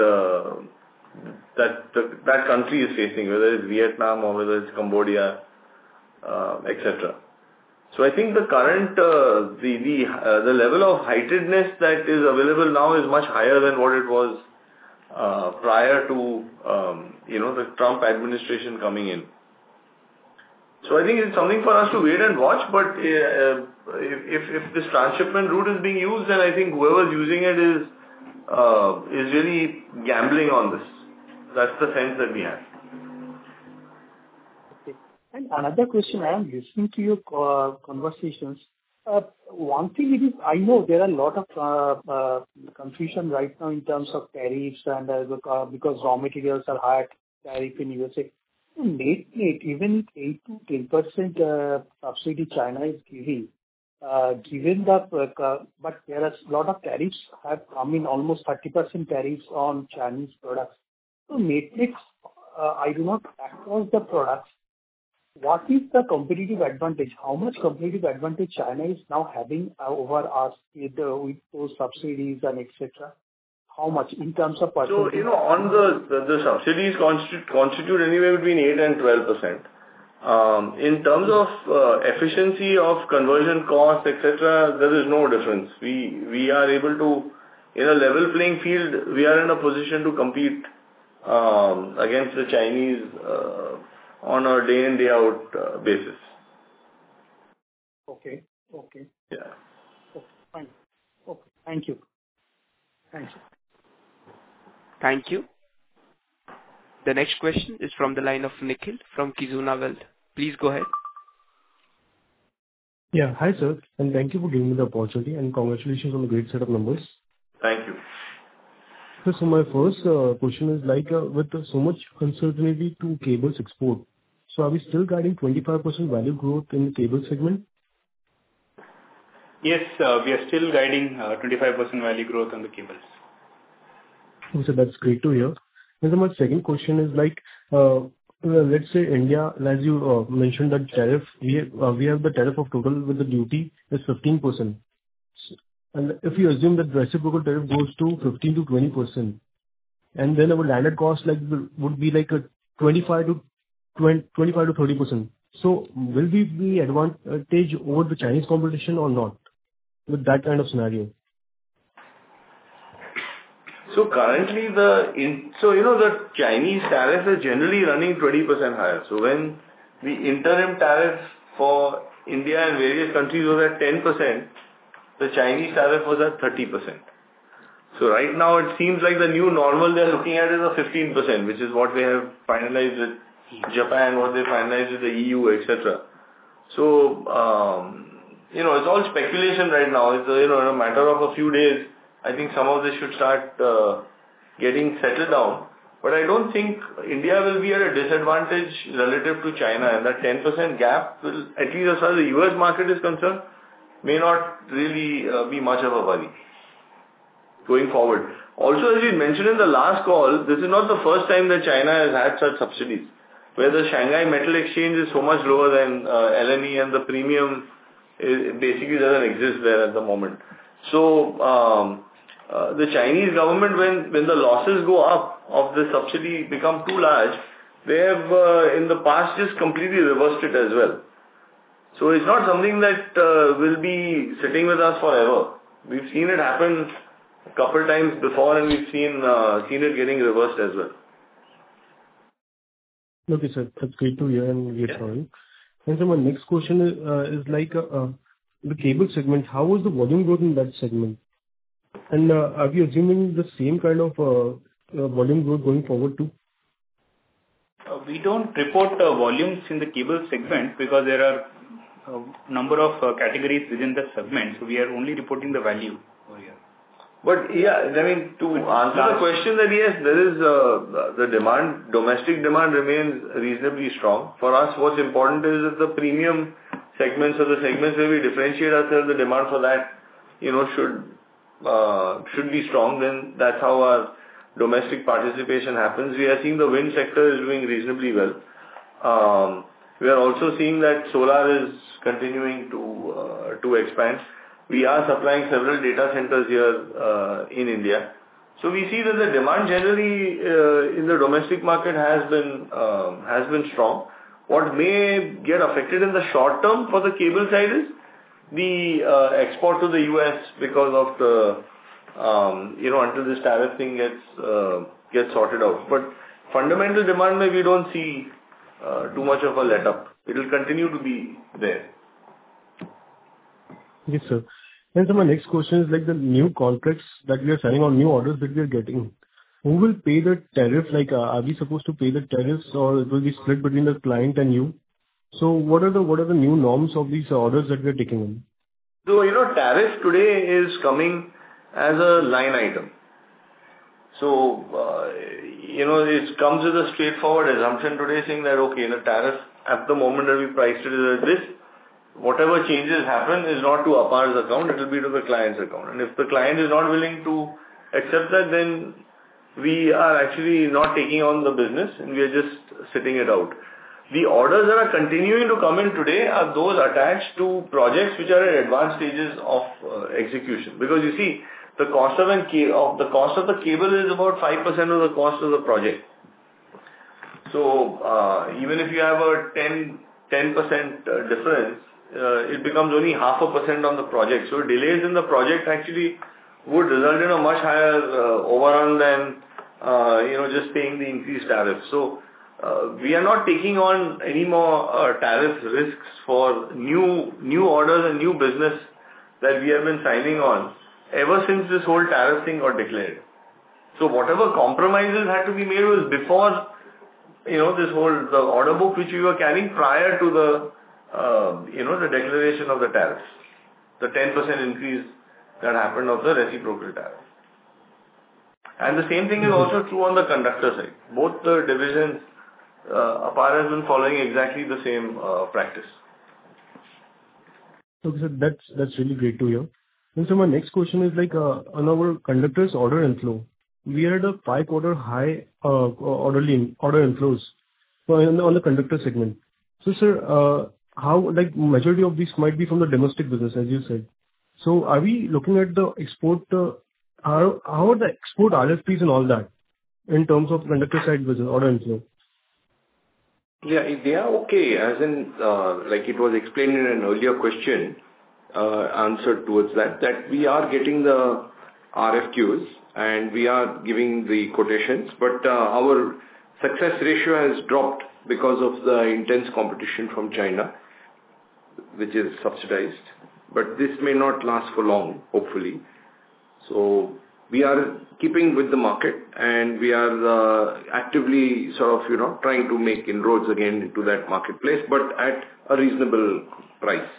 that country is facing, whether it's Vietnam or whether it's Cambodia, etc. So I think the current the level of heightedness that is available now is much higher than what it was prior to the Trump administration coming in. So I think it's something for us to wait and watch. But if this transshipment route is being used, then I think whoever's using it is really gambling on this. That's the sense that we have. And another question, I am listening to your conversations. One thing it is, I know there are a lot of confusion right now in terms of tariffs and because raw materials are higher tariff in USA. So even if 8 to 10% subsidy China is giving, given that, but there are a lot of tariffs have come in, almost 30% tariffs on Chinese products. So matrix, I do not across the products. What is the competitive advantage? How much competitive advantage China is now having over us with those subsidies and etc.? How much in terms of percentage? So, on the subsidies constitute anywhere between 8 and 12%. In terms of efficiency of conversion costs, etc., there is no difference. We are able to, in a level playing field, we are in a position to compete against the Chinese on a day in, day out basis. Okay. Yeah. Okay, fine. Okay, thank you. Thank you. The next question is from the line of Nikhil from Kizuna Wealth. Please go ahead. Yeah, hi sir, and thank you for giving me the opportunity and congratulations on the great set of numbers. Thank you. So my first question is with so much uncertainty to cables export, so are we still guiding 25% value growth in the cable segment? Yes, we are still guiding 25% value growth on the cables. So that's great to hear. And then my second question is let's say India, as you mentioned that tariff, we have the tariff of total with the duty is 15%. And if you assume that reciprocal tariff goes to 15 to 20%, and then our landed cost would be a 25 to 30%. So will we be advantage over the Chinese competition or not with that kind of scenario? So currently the Chinese tariff is generally running 20% higher. So when the interim tariff for India and various countries was at 10%, the Chinese tariff was at 30%. So right now it seems like the new normal they're looking at is a 15%, which is what they have finalized with Japan, what they finalized with the EU, etc. So, it's all speculation right now. It's, in a matter of a few days, I think some of this should start getting settled down. But I don't think India will be at a disadvantage relative to China, and that 10% gap will, at least as far as the US market is concerned, may not really be much of a worry going forward. Also, as we mentioned in the last call, this is not the first time that China has had such subsidies, where the Shanghai Metal Exchange is so much lower than LME and the premium basically doesn't exist there at the moment. So, the Chinese government, when the losses go up of the subsidy become too large, they have in the past just completely reversed it as well. So it's not something that will be sitting with us forever. We've seen it happen a couple times before, and we've seen it getting reversed as well. Okay, sir, that's great to hear and great hearing. And so my next question is the cable segment. How was the volume growth in that segment? And are we assuming the same kind of volume growth going forward too? We don't report volumes in the cable segment because there are a number of categories within the segment. So we are only reporting the value over here. But yeah, I mean, to answer the question that yes, there is the demand, domestic demand remains reasonably strong. For us, what's important is that the premium segments or the segments where we differentiate ourselves, the demand for that, should be strong. Then that's how our domestic participation happens. We are seeing the wind sector is doing reasonably well. We are also seeing that solar is continuing to expand. We are supplying several data centers here in India. So we see that the demand generally in the domestic market has been strong. What may get affected in the short term for the cable side is the export to the US because of the until this tariff thing gets sorted out. But fundamental demand, we don't see too much of a let up. It will continue to be there. Yes, sir. And so my next question is like the new contracts that we are signing on, new orders that we are getting. Who will pay the tariff? Like, are we supposed to pay the tariffs, or it will be split between the client and you? So what are the new norms of these orders that we are taking in? So, tariff today is coming as a line item. So, it comes with a straightforward assumption today saying that, okay, the tariff at the moment that we priced it is at this. Whatever changes happen is not to APAR's account, it will be to the client's account. And if the client is not willing to accept that, then we are actually not taking on the business and we are just sitting it out. The orders that are continuing to come in today are those attached to projects which are at advanced stages of execution. Because you see, the cost of the cable is about 5% of the cost of the project. So even if you have a 10% difference, it becomes only 0.5% on the project. So delays in the project actually would result in a much higher overrun than just paying the increased tariff. So we are not taking on any more tariff risks for new orders and new business that we have been signing on ever since this whole tariff thing got declared. So whatever compromises had to be made was before the order book which we were carrying prior to the declaration of the tariffs, the 10% increase that happened of the reciprocal tariff. And the same thing is also true on the conductor side. Both the divisions, APAR has been following exactly the same practice. Okay, so that's really great to hear. And so my next question is like on our conductors order inflow, we had a 5-quarter high order inflows on the conductor segment. So sir, how like majority of these might be from the domestic business, as you said. So are we looking at the export? How are the export RFPs and all that in terms of conductor side business order inflow? Yeah, they are okay. As in, like it was explained in an earlier question, answered towards that we are getting the RFQs and we are giving the quotations, but our success ratio has dropped because of the intense competition from China, which is subsidized. But this may not last for long, hopefully. So we are keeping with the market and we are actively sort of, trying to make inroads again into that marketplace, but at a reasonable price.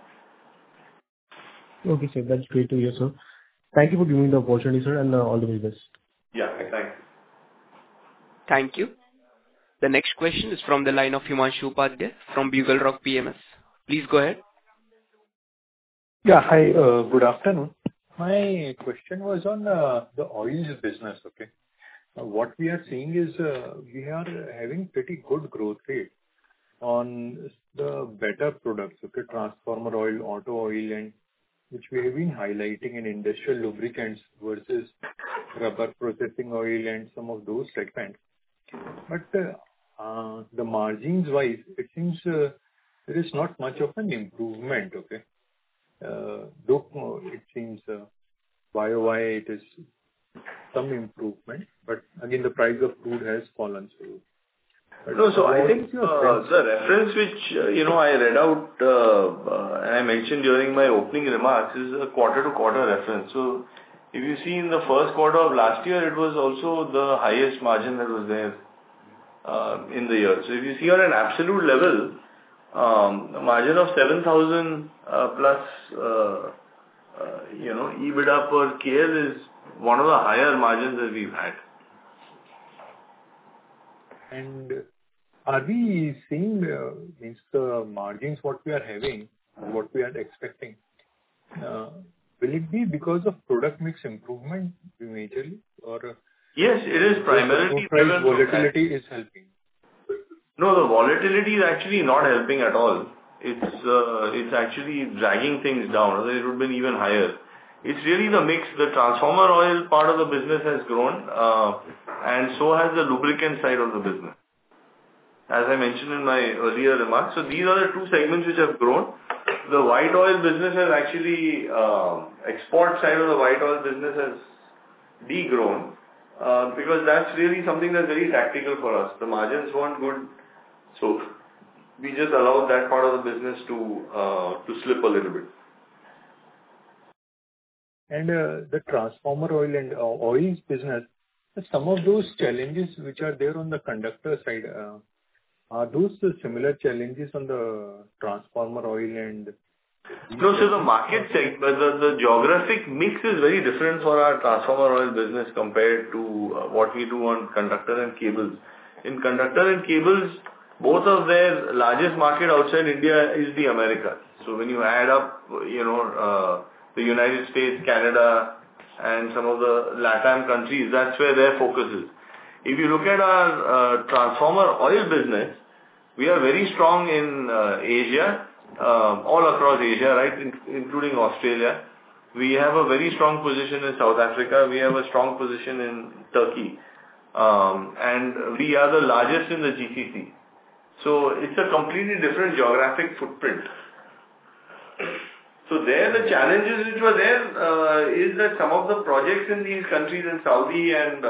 Okay, sir. That's great to hear, sir. Thank you for giving me the opportunity, sir, and all the very best. Yeah, thanks. Thank you. The next question is from the line of Himanshu Upadhyay from Bugle Rock PMS. Please go ahead. Yeah, hi. Good afternoon. My question was on the oils business. Okay, what we are seeing is we are having pretty good growth rate on the better products. Okay, transformer oil, auto oil, and which we have been highlighting in industrial lubricants versus rubber processing oil and some of those segments. But the margins wise, it seems there is not much of an improvement. Okay, though it seems YOY it is some improvement, but again the price of crude has fallen. So I think the reference which I read out and I mentioned during my opening remarks is a quarter-to-quarter reference. So if you see in the first quarter of last year, it was also the highest margin that was there in the year. So if you see on an absolute level, a margin of 7,000 plus, EBITDA per KL is one of the higher margins that we've had. And are we seeing means the margins what we are having, what we are expecting? Will it be because of product mix improvement majorly, or? Yes, it is primarily price volatility is helping. No, the volatility is actually not helping at all. It's actually dragging things down. Otherwise, it would have been even higher. It's really the mix. The transformer oil part of the business has grown, and so has the lubricant side of the business, as I mentioned in my earlier remarks. So these are the two segments which have grown. The white oil business has actually, export side of the white oil business has degrown, because that's really something that's very tactical for us. The margins weren't good, so we just allowed that part of the business to slip a little bit. And the transformer oil and oils business, some of those challenges which are there on the conductor side, are those similar challenges on the transformer oil and? No, so the market segment, the geographic mix is very different for our transformer oil business compared to what we do on conductor and cables. In conductor and cables, both of their largest market outside India is the Americas. So when you add up, the United States, Canada, and some of the LATAM countries, that's where their focus is. If you look at our transformer oil business, we are very strong in Asia, all across Asia, right, including Australia. We have a very strong position in South Africa. We have a strong position in Turkey. And we are the largest in the GCC. So it's a completely different geographic footprint. So there, the challenges which were there is that some of the projects in these countries, in Saudi and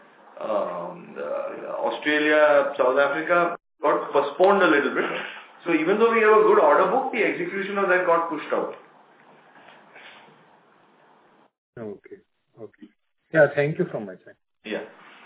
Australia, South Africa, got postponed a little bit. So even though we have a good order book, the execution of that got pushed out. Okay. Yeah, thank you from my side. Yeah.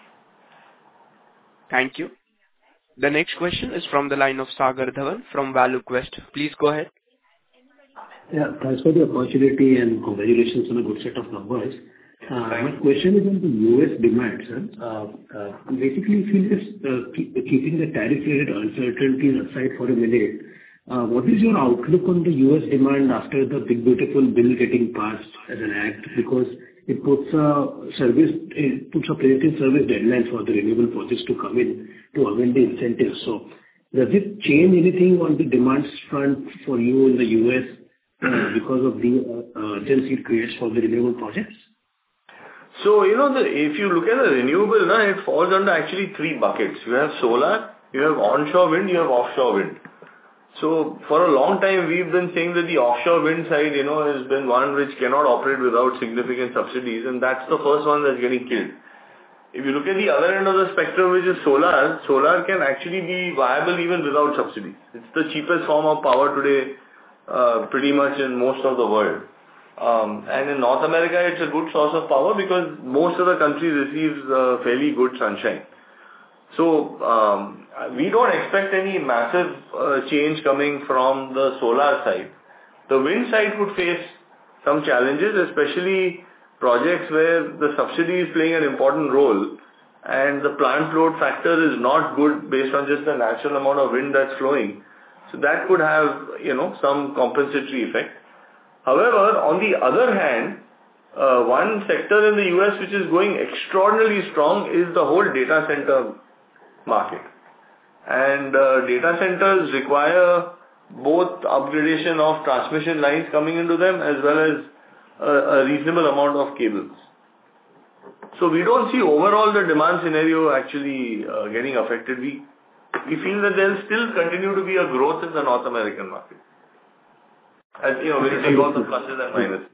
Thank you. The next question is from the line of Sagar Dhawan from ValueQuest. Please go ahead. Yeah, thanks for the opportunity and congratulations on a good set of numbers. My question is on the US demand, sir. Basically, if you just keeping the tariff-related uncertainties aside for a minute, what is your outlook on the US demand after the Big Beautiful Bill getting passed as an act? Because it puts a predictive service deadline for the renewable projects to come in to amend the incentives. So, does it change anything on the demand front for you in the US because of the urgency it creates for the renewable projects? So, if you look at the renewable, it falls under actually three buckets. You have solar, you have onshore wind, you have offshore wind. So, for a long time, we've been saying that the offshore wind side, has been one which cannot operate without significant subsidies, and that's the first one that's getting killed. If you look at the other end of the spectrum, which is solar can actually be viable even without subsidies. It's the cheapest form of power today, pretty much in most of the world. And in North America, it's a good source of power because most of the country receives fairly good sunshine. So, we don't expect any massive change coming from the solar side. The wind side could face some challenges, especially projects where the subsidy is playing an important role and the plant load factor is not good based on just the natural amount of wind that's flowing. So that could have, some compensatory effect. However, on the other hand, one sector in the US which is going extraordinarily strong is the whole data center market. And data centers require both upgradation of transmission lines coming into them as well as a reasonable amount of cables. So we don't see overall the demand scenario actually getting affected. We feel that there will still continue to be a growth in the North American market. As when you take all the pluses and minuses.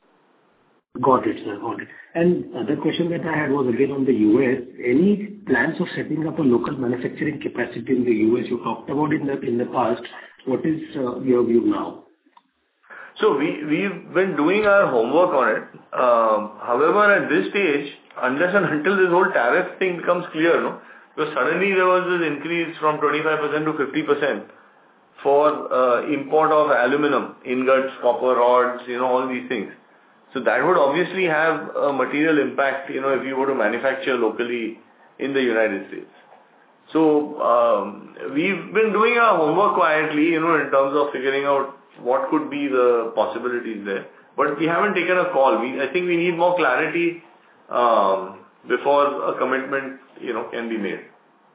Got it, sir. Got it. And the question that I had was again on the US. Any plans of setting up a local manufacturing capacity in the US? You talked about it in the past. What is your view now? So we've been doing our homework on it. However, at this stage, unless and until this whole tariff thing becomes clear, Because suddenly there was this increase from 25% to 50% for import of aluminum, ingots, copper rods, all these things. So that would obviously have a material impact, if you were to manufacture locally in the United States. So we've been doing our homework quietly, in terms of figuring out what could be the possibilities there. But we haven't taken a call. I think we need more clarity before a commitment, can be made.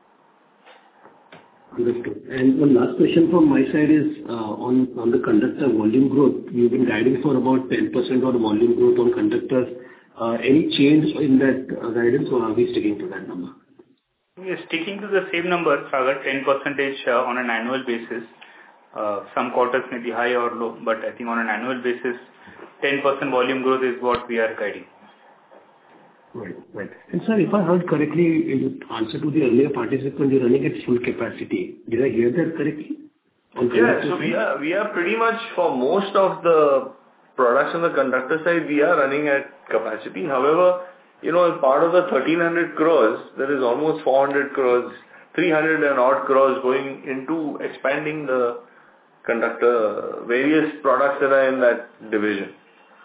Understood. And one last question from my side is on the conductor volume growth. You've been guiding for about 10% on volume growth on conductors. Any change in that guidance, or are we sticking to that number? We are sticking to the same number, Sagar, 10% on an annual basis. Some quarters may be high or low, but I think on an annual basis, 10% volume growth is what we are guiding. Right. And sir, if I heard correctly, in answer to the earlier participant, you're running at full capacity. Did I hear that correctly? Yeah, so we are pretty much, for most of the products on the conductor side, we are running at capacity. However, as part of the 1,300 crores, there is almost 400 crores, 300 and odd crores going into expanding the conductor, various products that are in that division.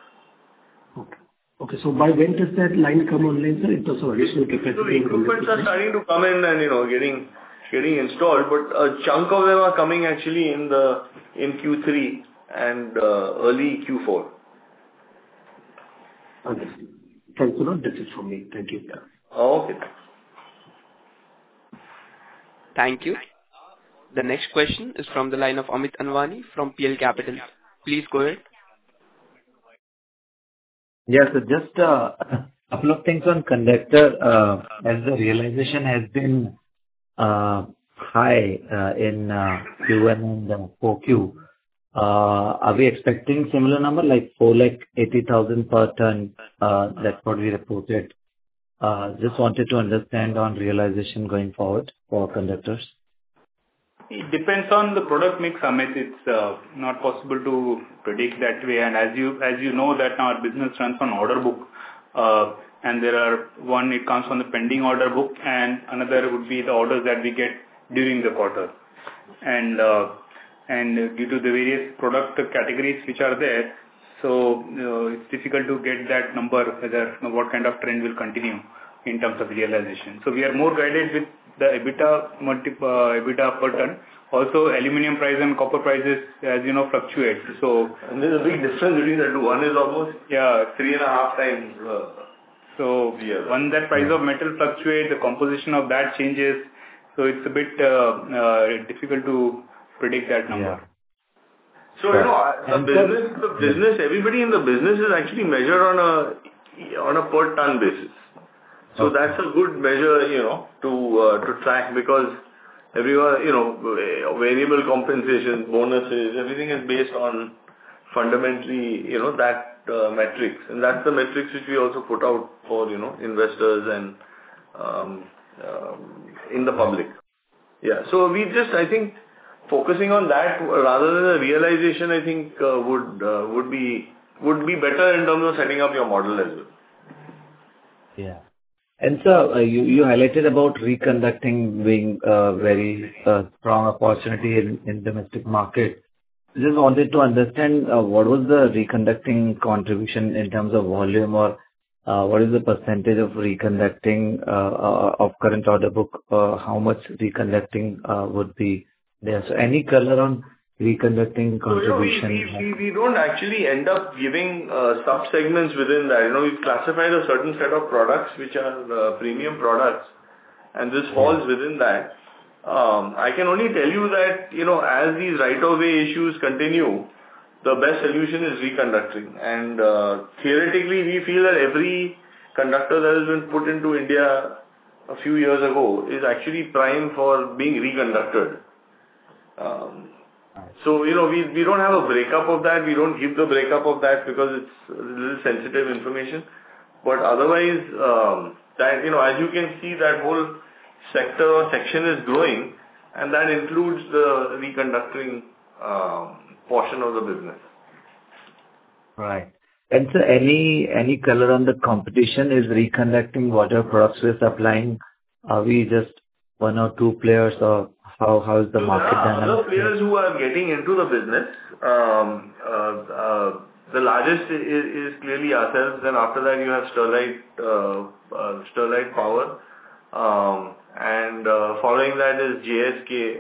Okay, so by when does that line come online, sir, in terms of additional capacity? So the equipments are starting to come in and, getting installed, but a chunk of them are coming actually in Q3 and early Q4. Understood. Thanks a lot. That's it from me. Thank you. Okay. Thank you. The next question is from the line of Amit Anwani from PL Capital. Please go ahead. Yes, so just a couple of things on conductor. As the realization has been high in Q1 and 4Q, are we expecting similar number like 480,000 per ton? That's what we reported. Just wanted to understand on realization going forward for conductors. It depends on the product mix, Amit. It's not possible to predict that way. And as you know that our business runs on order book, and it comes from the pending order book, and another would be the orders that we get during the quarter. And due to the various product categories which are there, so it's difficult to get that number, whether what kind of trend will continue in terms of realization. So we are more guided with the EBITDA per ton. Also, aluminium price and copper prices, as you know, fluctuate. So and there's a big difference between the two. One is almost 3.5 times. So when that price of metal fluctuates, the composition of that changes. So it's a bit difficult to predict that number. Yeah. So the business, everybody in the business is actually measured on a per ton basis. So that's a good measure, to track, because everyone, variable compensation, bonuses, everything is based on fundamentally, that metrics, and that's the metrics which we also put out for, investors and in the public. Yeah. So we just, I think, focusing on that rather than the realization, I think would be better in terms of setting up your model as well. Yeah. And so you highlighted about reconducting being a very strong opportunity in domestic market. Just wanted to understand what was the reconducting contribution in terms of volume, or what is the percentage of reconducting of current order book? How much reconducting would be there? So any color on reconducting contribution? So, we don't actually end up giving sub-segments within that. We've classified a certain set of products which are premium products, and this falls within that. I can only tell you that, as these right-of-way issues continue, the best solution is reconducting. And theoretically, we feel that every conductor that has been put into India a few years ago is actually prime for being reconducted. So, we don't have a breakup of that. We don't give the breakup of that because it's a little sensitive information. But otherwise, that, as you can see, that whole sector or section is growing, and that includes the reconducting portion of the business. Right. And so any color on the competition? Is reconducting water products we're supplying? Are we just one or two players, or how is the market dynamic? There are other players who are getting into the business. The largest is clearly ourselves. Then after that, you have Sterlite Power. And following that is JSK.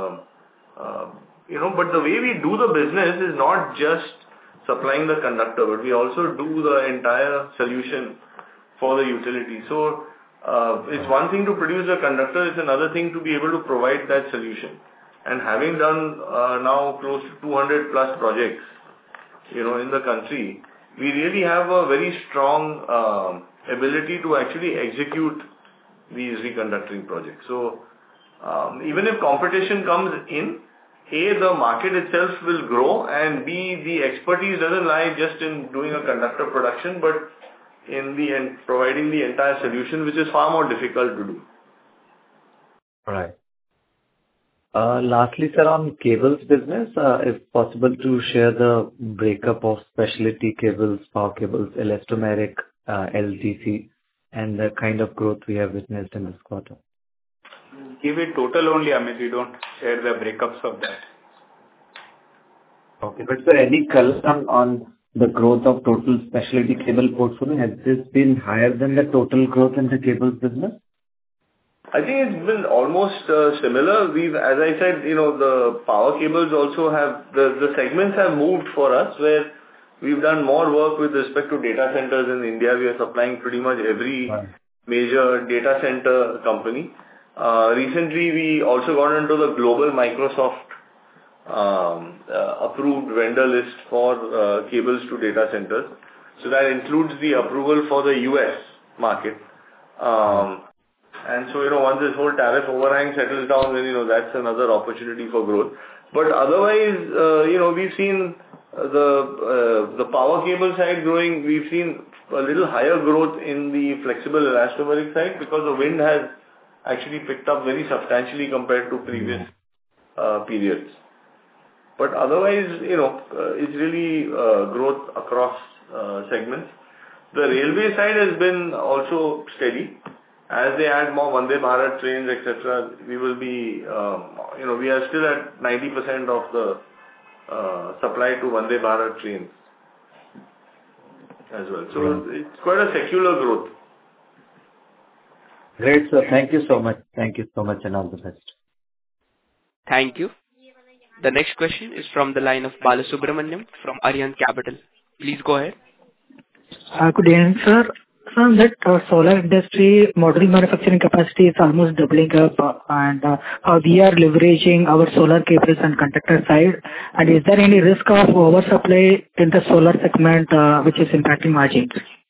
But the way we do the business is not just supplying the conductor, but we also do the entire solution for the utility. So it's one thing to produce a conductor, it's another thing to be able to provide that solution. And having done now close to 200 plus projects, in the country, we really have a very strong ability to actually execute these reconductoring projects. So even if competition comes in, A, the market itself will grow, and B, the expertise doesn't lie just in doing a conductor production, but in the end providing the entire solution, which is far more difficult to do. Right. Lastly, sir, on cables business, if possible to share the breakup of specialty cables, power cables, elastomeric, LTC, and the kind of growth we have witnessed in this quarter. Give it total only, Amit. We don't share the breakups of that. Okay. But sir, any color on the growth of total specialty cable portfolio? Has this been higher than the total growth in the cables business? I think it's been almost similar. As I said, the power cables also have, the segments have moved for us, where we've done more work with respect to data centers in India. We are supplying pretty much every major data center company. Recently, we also got into the global Microsoft approved vendor list for cables to data centers. So that includes the approval for the US market. And so, once this whole tariff overhang settles down, then, that's another opportunity for growth. But otherwise, we've seen the power cable side growing. We've seen a little higher growth in the flexible elastomeric side because the wind has actually picked up very substantially compared to previous periods. But otherwise, it's really growth across segments. The railway side has been also steady. As they add more Vande Bharat trains, etc., we will be, we are still at 90% of the supply to Vande Bharat trains as well. So it's quite a secular growth. Great, sir. Thank you so much. Thank you so much, and all the best. Thank you. The next question is from the line of Balasubramaniam from Arihant Capital. Please go ahead. Good evening, sir. Sir, that solar industry module manufacturing capacity is almost doubling up, and we are leveraging our solar cables and conductor side. And is there any risk of oversupply in the solar segment which is impacting margins?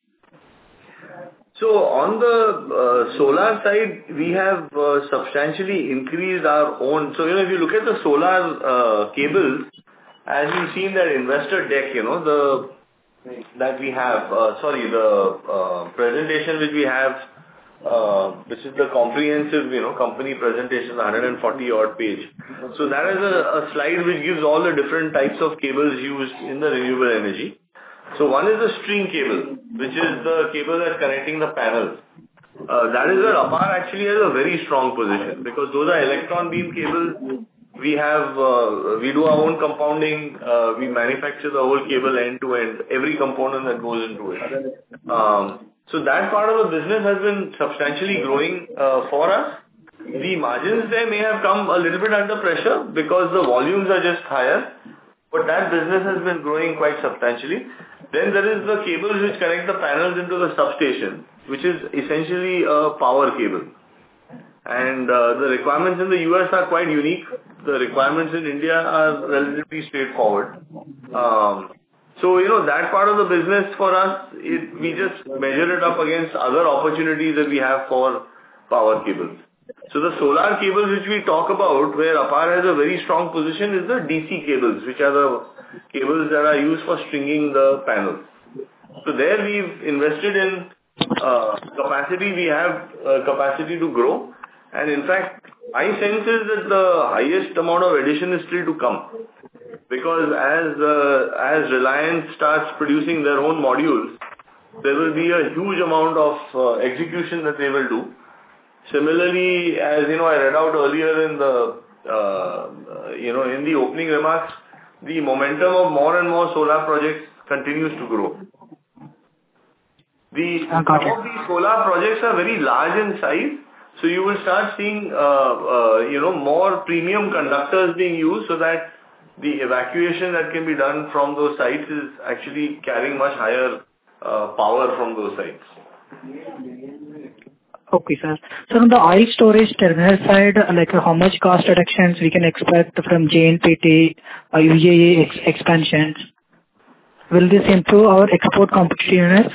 So on the solar side, we have substantially increased our own. So, if you look at the solar cables, as you've seen that investor deck, that we have, the presentation which we have, which is the comprehensive, company presentation, 140 odd page. So that is a slide which gives all the different types of cables used in the renewable energy. So one is the string cable, which is the cable that's connecting the panels. That is where APAR actually has a very strong position, because those are electron beam cables. We do our own compounding. We manufacture the whole cable end to end, every component that goes into it. So that part of the business has been substantially growing for us. The margins there may have come a little bit under pressure because the volumes are just higher, but that business has been growing quite substantially. Then there is the cables which connect the panels into the substation, which is essentially a power cable. And the requirements in the US are quite unique. The requirements in India are relatively straightforward. So, that part of the business for us, we just measure it up against other opportunities that we have for power cables. So the solar cables which we talk about, where APAR has a very strong position, is the DC cables, which are the cables that are used for stringing the panels. So there we've invested in capacity. We have capacity to grow. And in fact, my sense is that the highest amount of addition is still to come. Because as Reliance starts producing their own modules, there will be a huge amount of execution that they will do. Similarly, as you know, I read out earlier in the in the opening remarks, the momentum of more and more solar projects continues to grow. Some of these solar projects are very large in size, so you will start seeing more premium conductors being used, so that the evacuation that can be done from those sites is actually carrying much higher power from those sites. Okay, sir. So on the oil storage terminal side, like how much cost reductions we can expect from JNPT or UAE expansions? Will this improve our export competitiveness?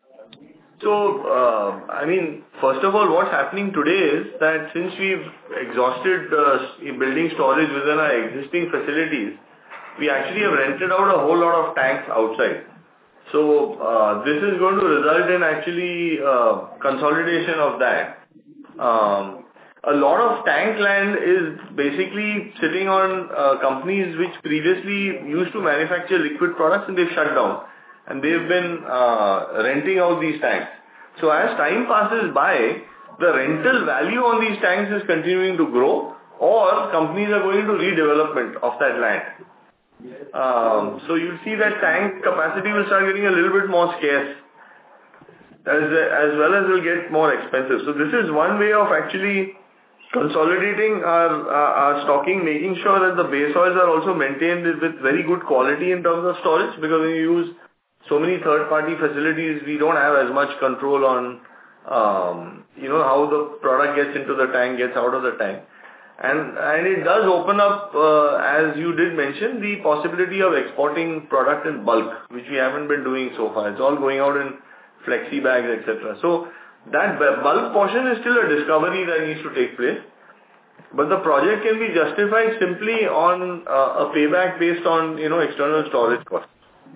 So, first of all, what's happening today is that since we've exhausted building storage within our existing facilities, we actually have rented out a whole lot of tanks outside. So, this is going to result in actually consolidation of that. A lot of tank land is basically sitting on companies which previously used to manufacture liquid products, and they've shut down. And they've been renting out these tanks. So as time passes by, the rental value on these tanks is continuing to grow, or companies are going into redevelopment of that land. So you'll see that tank capacity will start getting a little bit more scarce, as well as will get more expensive. So this is one way of actually consolidating our stocking, making sure that the base oils are also maintained with very good quality in terms of storage, because when you use so many third-party facilities, we don't have as much control on, how the product gets into the tank, gets out of the tank. And it does open up, as you did mention, the possibility of exporting product in bulk, which we haven't been doing so far. It's all going out in flexi bags, etc. So that bulk portion is still a discovery that needs to take place. But the project can be justified simply on a payback based on, external storage costs.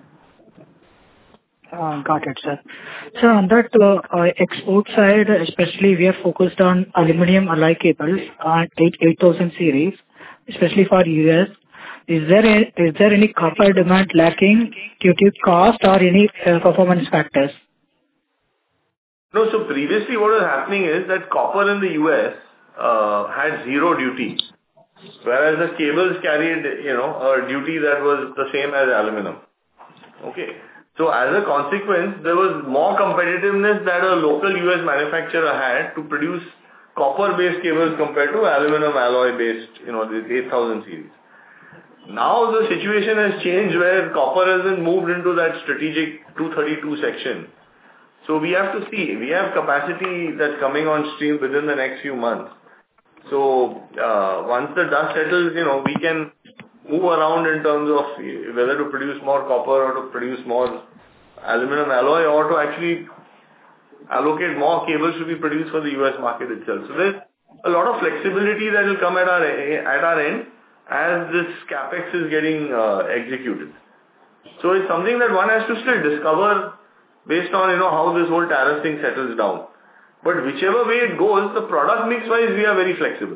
Got it, sir. So on that export side, especially we are focused on aluminum alloy cables on 8000 series, especially for US. Is there any copper demand lacking due to cost or any performance factors? No, so previously what was happening is that copper in the US had zero duty, whereas the cables carried, a duty that was the same as aluminum. Okay. So as a consequence, there was more competitiveness that a local US manufacturer had to produce copper-based cables compared to aluminum alloy-based, the 8000 series. Now the situation has changed where copper has been moved into that strategic 232 section. So we have to see. We have capacity that's coming on stream within the next few months. So once the dust settles, we can move around in terms of whether to produce more copper or to produce more aluminum alloy, or to actually allocate more cables to be produced for the US market itself. So there's a lot of flexibility that will come at our end as this capex is getting executed. So it's something that one has to still discover based on how this whole tariff thing settles down. But whichever way it goes, the product mix wise, we are very flexible.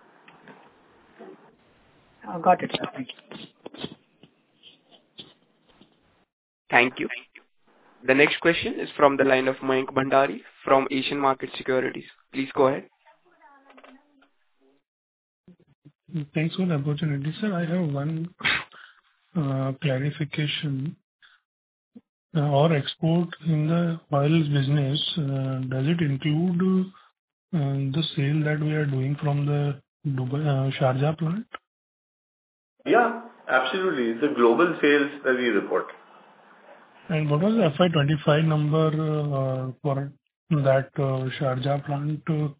Got it, sir. Thank you. Thank you. The next question is from the line of Mayank Bhandari from Asian Market Securities. Please go ahead. Thanks for the opportunity, sir. I have one clarification. Our export in the oils business, does it include the sale that we are doing from the Dubai, Sharjah plant? Yeah, absolutely. It's the global sales that we report. And what was the FY25 number for that Sharjah plant? 1,000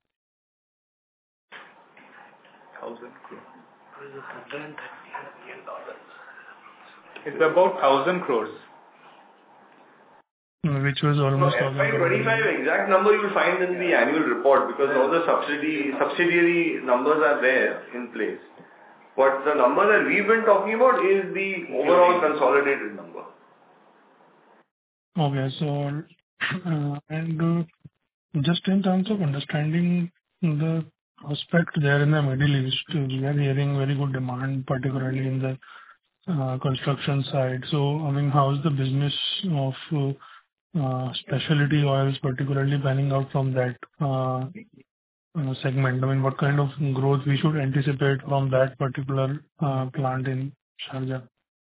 crores. It's about 1,000 crores. Which was almost FY25 exact number you will find in the annual report, because all the subsidiary numbers are there in place. But the number that we've been talking about is the overall consolidated number. Okay, so and just in terms of understanding the aspect there in the Middle East, we are hearing very good demand, particularly in the construction side. So, how is the business of specialty oils, particularly panning out from that? segment? I mean, what kind of growth we should anticipate from that particular plant in Sharjah?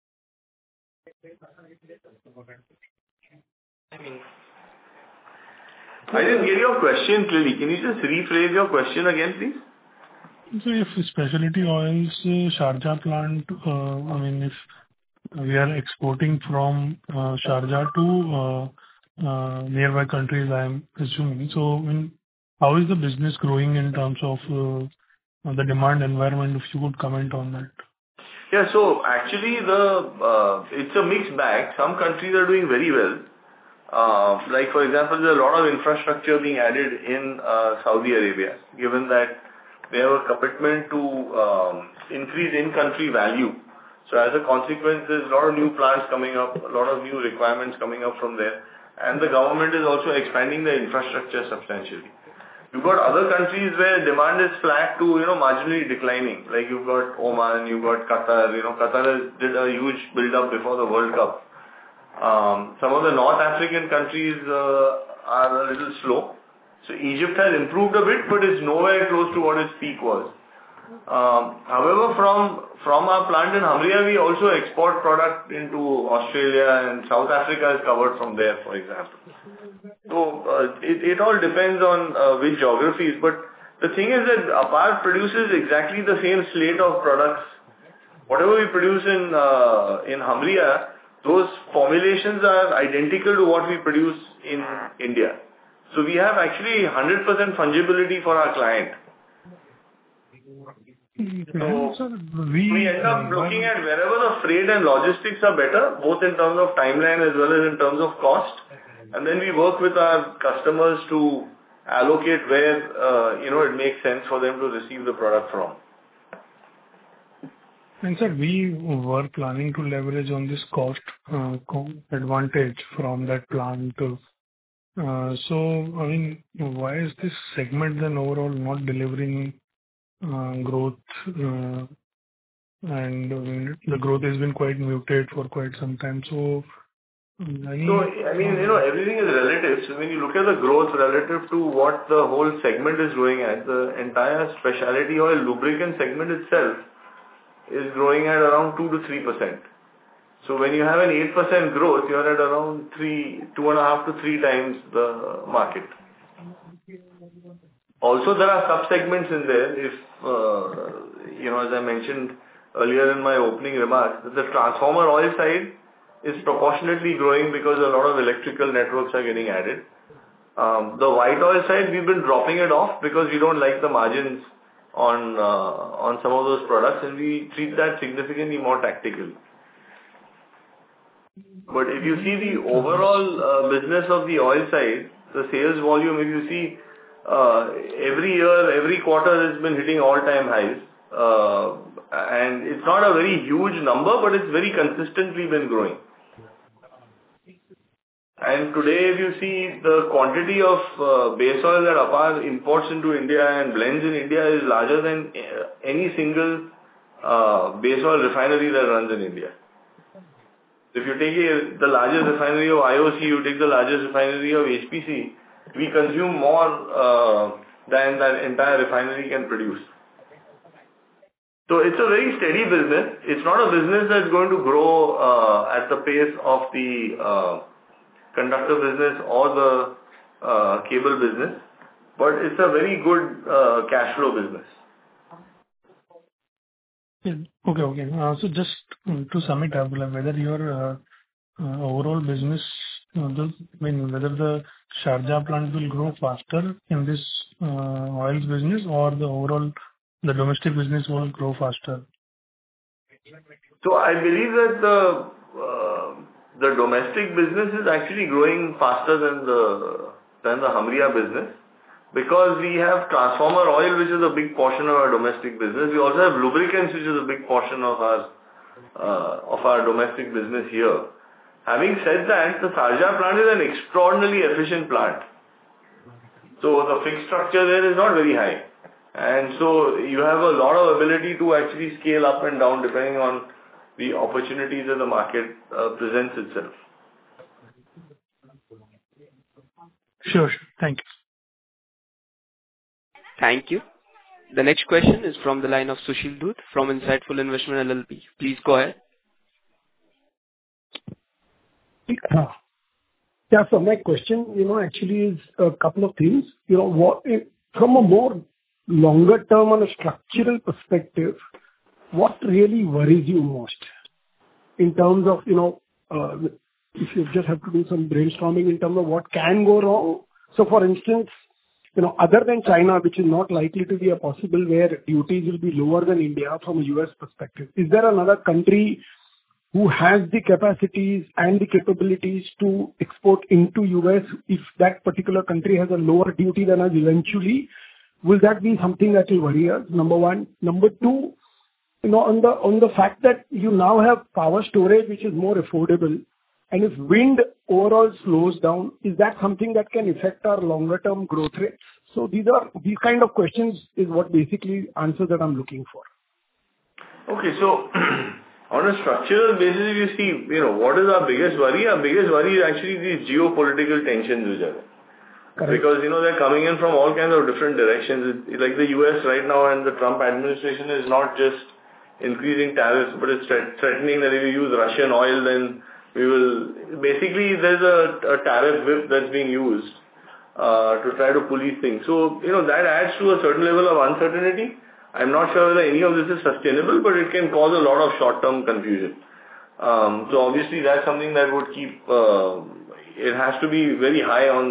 I didn't get your question clearly. Can you just rephrase your question again, please? So if specialty oils, Sharjah plant, I mean, if we are exporting from Sharjah to nearby countries, I'm assuming. So, I mean, how is the business growing in terms of the demand environment? If you could comment on that. Yeah, so actually it's a mixed bag. Some countries are doing very well. Like for example, there's a lot of infrastructure being added in Saudi Arabia, given that they have a commitment to increase in-country value. So as a consequence, there's a lot of new plants coming up, a lot of new requirements coming up from there. And the government is also expanding the infrastructure substantially. You've got other countries where demand is flat to, marginally declining. Like you've got Oman, you've got Qatar. Qatar did a huge build-up before the World Cup. Some of the North African countries are a little slow. So Egypt has improved a bit, but it's nowhere close to what its peak was. However, from our plant in Hamriyah, we also export product into Australia, and South Africa is covered from there, for example. So it all depends on which geographies. But the thing is that APAR produces exactly the same slate of products. Whatever we produce in Hamriyah, those formulations are identical to what we produce in India. So we have actually 100% fungibility for our client. So we end up looking at wherever the freight and logistics are better, both in terms of timeline as well as in terms of cost. And then we work with our customers to allocate where, it makes sense for them to receive the product from. And sir, we were planning to leverage on this cost advantage from that plant. So, I mean, why is this segment then overall not delivering growth? And the growth has been quite muted for quite some time. So, everything is relative. So when you look at the growth relative to what the whole segment is growing at, the entire specialty oil lubricant segment itself is growing at around 2 to 3%. So when you have an 8% growth, you are at around 2.5 to 3 times the market. Also, there are sub-segments in there. If, as I mentioned earlier in my opening remarks, the transformer oil side is proportionately growing because a lot of electrical networks are getting added. The white oil side, we've been dropping it off because we don't like the margins on some of those products, and we treat that significantly more tactically. But if you see the overall business of the oil side, the sales volume, if you see every year, every quarter has been hitting all-time highs. And it's not a very huge number, but it's very consistently been growing. And today, if you see the quantity of base oil that APAR imports into India and blends in India is larger than any single base oil refinery that runs in India. If you take the largest refinery of IOC, you take the largest refinery of HPC, we consume more than that entire refinery can produce. So it's a very steady business. It's not a business that's going to grow at the pace of the conductor business or the cable business, but it's a very good cash flow business. Okay. So just to sum it up, whether your overall business, whether the Sharjah plant will grow faster in this oils business or the domestic business will grow faster? So I believe that the domestic business is actually growing faster than the Hamriyah business, because we have transformer oil, which is a big portion of our domestic business. We also have lubricants, which is a big portion of our domestic business here. Having said that, the Sharjah plant is an extraordinarily efficient plant. So the fixed structure there is not very high. And so you have a lot of ability to actually scale up and down depending on the opportunities that the market presents itself. Sure. Thank you. Thank you. The next question is from the line of Sushil Dhoot from Insightful Investment LLP. Please go ahead. Yeah, so my question, actually is a couple of things. From a more longer term on a structural perspective, what really worries you most in terms of, if you just have to do some brainstorming in terms of what can go wrong? So for instance, other than China, which is not likely to be a possible where duties will be lower than India from a US perspective, is there another country who has the capacities and the capabilities to export into US if that particular country has a lower duty than us eventually? Will that be something that will worry us? Number one. Number two, on the fact that you now have power storage, which is more affordable, and if wind overall slows down, is that something that can affect our longer term growth rates? So these kind of questions is what basically answers that I'm looking for. Okay, so on a structural basis, you see, what is our biggest worry? Our biggest worry is actually these geopolitical tensions which are there. Correct. Because, they're coming in from all kinds of different directions. Like the US right now and the Trump administration is not just increasing tariffs, but it's threatening that if you use Russian oil, then we will... Basically, there's a tariff whip that's being used to try to police things. So, that adds to a certain level of uncertainty. I'm not sure whether any of this is sustainable, but it can cause a lot of short-term confusion. So obviously that's something that would keep, it has to be very high on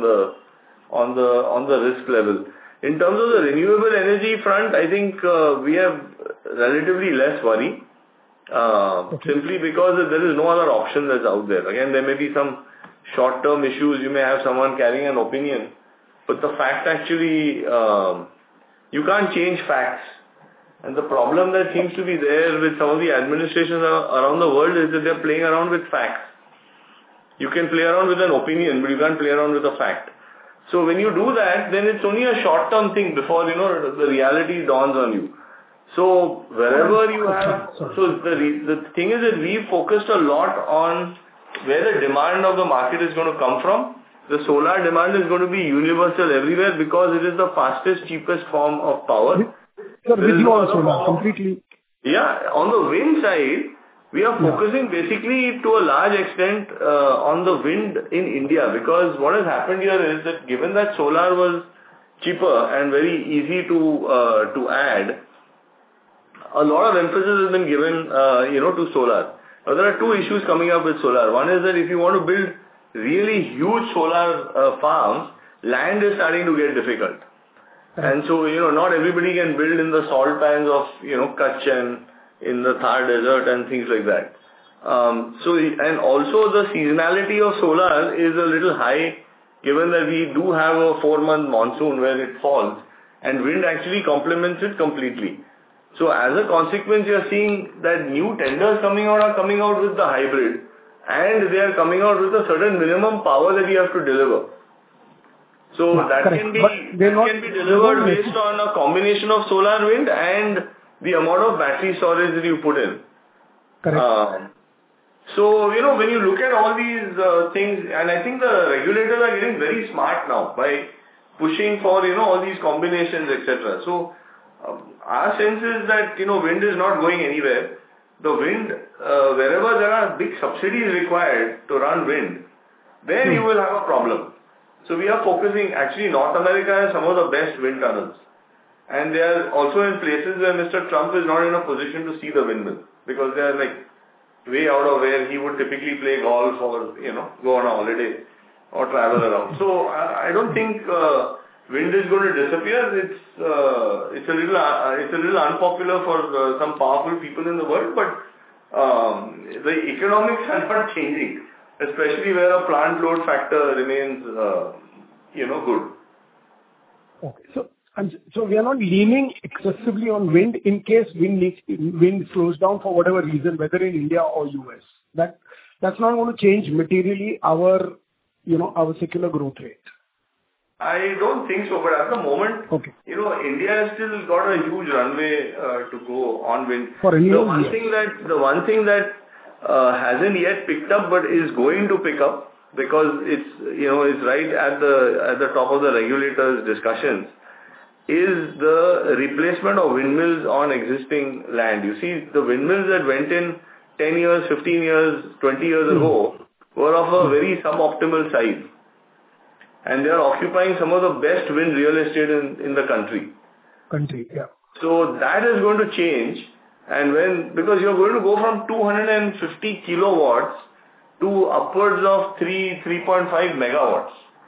the risk level. In terms of the renewable energy front, I think we have relatively less worry, simply because there is no other option that's out there. Again, there may be some short-term issues. You may have someone carrying an opinion, but the fact actually, you can't change facts. And the problem that seems to be there with some of the administrations around the world is that they're playing around with facts. You can play around with an opinion, but you can't play around with a fact. So when you do that, then it's only a short-term thing before, the reality dawns on you. So wherever you have... So the thing is that we focused a lot on where the demand of the market is going to come from. The solar demand is going to be universal everywhere because it is the fastest, cheapest form of power. Sir, with you on solar, completely. Yeah, on the wind side, we are focusing basically to a large extent on the wind in India, because what has happened here is that given that solar was cheaper and very easy to add, a lot of emphasis has been given to solar. Now, there are two issues coming up with solar. One is that if you want to build really huge solar farms, land is starting to get difficult. And so, not everybody can build in the salt pans of, Kutch and in the Thar desert and things like that. And also the seasonality of solar is a little high, given that we do have a 4-month monsoon where it falls, and wind actually complements it completely. So as a consequence, you are seeing that new tenders are coming out with the hybrid, and they are coming out with a certain minimum power that you have to deliver. So that can be delivered based on a combination of solar, wind, and the amount of battery storage that you put in. Correct. So, when you look at all these things, and I think the regulators are getting very smart now by pushing for, all these combinations, etc. So, our sense is that, wind is not going anywhere. The wind, wherever there are big subsidies required to run wind, there you will have a problem. So we are focusing, actually North America has some of the best wind tunnels. And they are also in places where Mr. Trump is not in a position to see the windmill, because they are like way out of where he would typically play golf or, go on a holiday or travel around. So I don't think wind is going to disappear. It's a little unpopular for some powerful people in the world, but the economics are not changing, especially where a plant load factor remains, good. Okay. So we are not leaning excessively on wind in case wind slows down for whatever reason, whether in India or US. That's not going to change materially our secular growth rate. I don't think so, but at the moment, India has still got a huge runway to go on wind. The one thing that hasn't yet picked up but is going to pick up, because it's right at the top of the regulators' discussions, is the replacement of windmills on existing land. You see, the windmills that went in 10 years, 15 years, 20 years ago were of a very suboptimal size. And they are occupying some of the best wind real estate in the country. Yeah. So that is going to change. And because you're going to go from 250 kilowatts to upwards of 3.5 megawatts.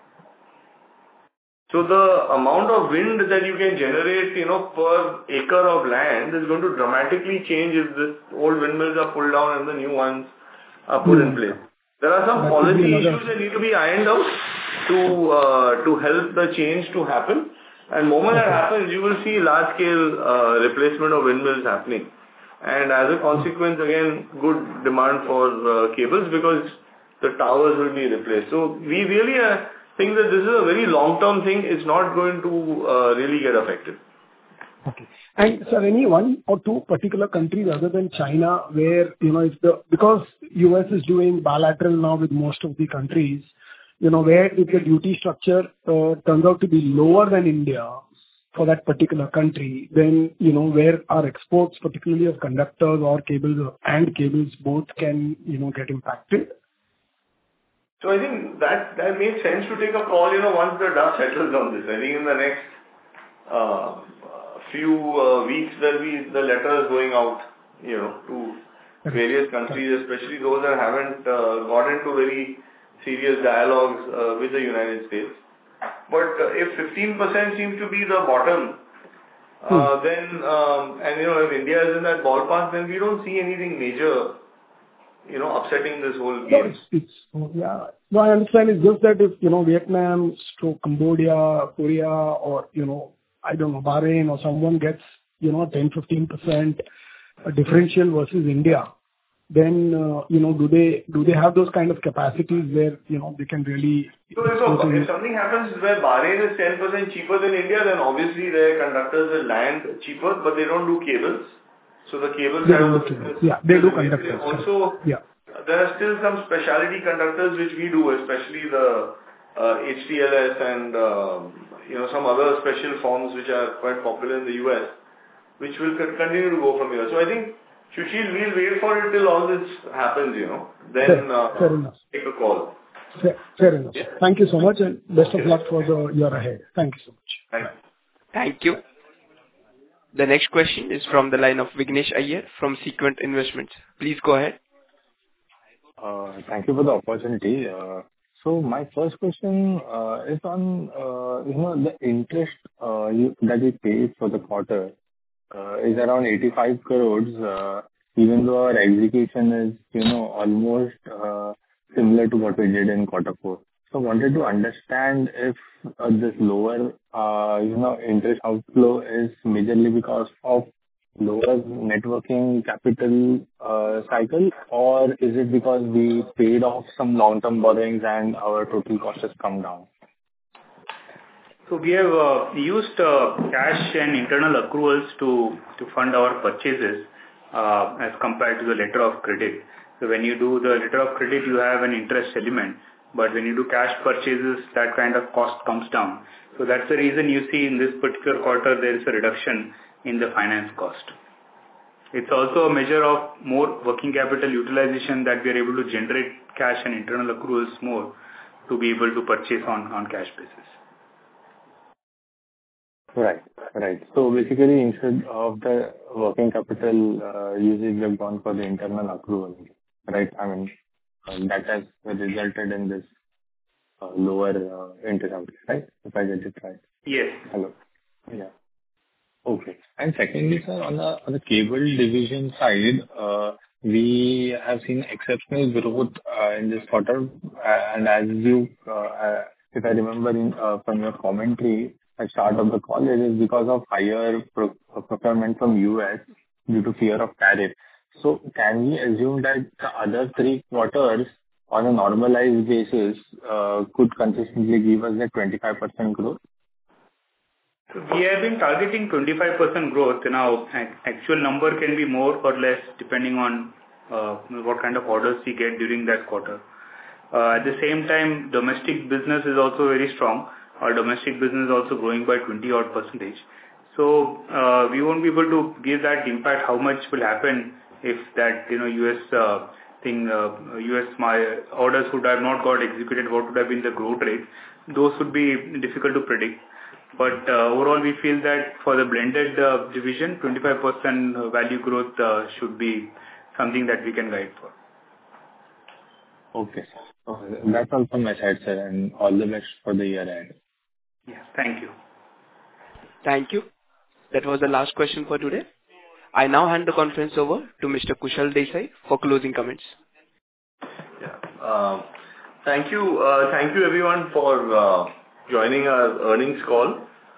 So the amount of wind that you can generate, per acre of land is going to dramatically change if this old windmills are pulled down and the new ones are put in place. There are some policy issues that need to be ironed out to help the change to happen. And moment that happens, you will see large scale replacement of windmills happening. And as a consequence, again, good demand for cables because the towers will be replaced. So we really think that this is a very long-term thing. It's not going to really get affected. Okay. And sir, any one or two particular countries other than China where, because US is doing bilateral now with most of the countries, where if the duty structure turns out to be lower than India for that particular country, then, where our exports, particularly of conductors or cables both can, get impacted? So I think that makes sense to take a call, once the dust settles on this. I think in the next few weeks there'll be the letters going out, to various countries, especially those that haven't got into very serious dialogues with the United States. But if 15% seems to be the bottom, then, if India is in that ballpark, then we don't see anything major, upsetting this whole game. No, I understand. It's just that if, Vietnam, Cambodia, Korea, or, I don't know, Bahrain or someone gets, 10-15% differential versus India, then, do they have those kind of capacities where, they can really... So if something happens where Bahrain is 10% cheaper than India, then obviously their conductors will land cheaper, but they don't do cables. So the cables they do conductors. Also, there are still some specialty conductors which we do, especially the HTLS and some other special forms which are quite popular in the US, which will continue to go from here. So I think, Sushil, we'll wait for it till all this happens, then fair enough. Take a call. Fair enough. Yeah. Thank you so much and best of luck for the year ahead. Thank you so much. Thank you. The next question is from the line of Vignesh Iyer from Sequent Investments. Please go ahead. Thank you for the opportunity. So my first question is on the interest that we paid for the quarter is around 85 crores, even though our execution is almost similar to what we did in quarter 4. So wanted to understand if this lower interest outflow is majorly because of lower net working capital cycle, or is it because we paid off some long-term borrowings and our total cost has come down? So we have used cash and internal accruals to fund our purchases as compared to the letter of credit. So when you do the letter of credit, you have an interest element, but when you do cash purchases, that kind of cost comes down. So that's the reason you see in this particular quarter there is a reduction in the finance cost. It's also a measure of more working capital utilization that we are able to generate cash and internal accruals more to be able to purchase on cash basis. Right. So basically, instead of the working capital usage, we have gone for the internal accrual, right? I mean, that has resulted in this lower interest outflow, right? If I get it right. Yes. Hello. Yeah. Okay. And secondly, sir, on the cable division side, we have seen exceptional growth in this quarter, and as you, if I remember from your commentary at start of the call, it is because of higher procurement from US due to fear of tariff. So can we assume that the other 3 quarters on a normalized basis could consistently give us a 25% growth? So we have been targeting 25% growth. Now, actual number can be more or less depending on what kind of orders we get during that quarter. At the same time, domestic business is also very strong. Our domestic business is also growing by 20-odd%. So we won't be able to give that impact how much will happen if that US orders would have not got executed. What would have been the growth rate? Those would be difficult to predict. But overall, we feel that for the blended division, 25% value growth should be something that we can guide for. Okay, sir. That's all from my side, sir, and all the best for the year ahead. Yeah, thank you. Thank you. That was the last question for today. I now hand the conference over to Mr. Kushal Desai for closing comments. Yeah. Thank you everyone for joining our earnings call.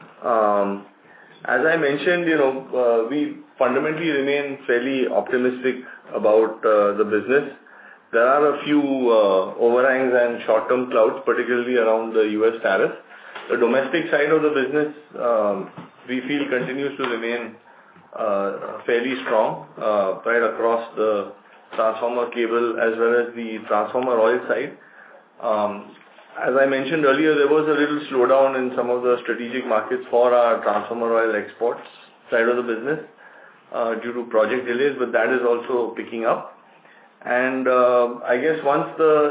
As I mentioned, we fundamentally remain fairly optimistic about the business. There are a few overhangs and short-term clouds, particularly around the US tariff. The domestic side of the business, we feel continues to remain fairly strong right across the transformer cable as well as the transformer oil side. As I mentioned earlier, there was a little slowdown in some of the strategic markets for our transformer oil exports side of the business due to project delays, but that is also picking up. And I guess once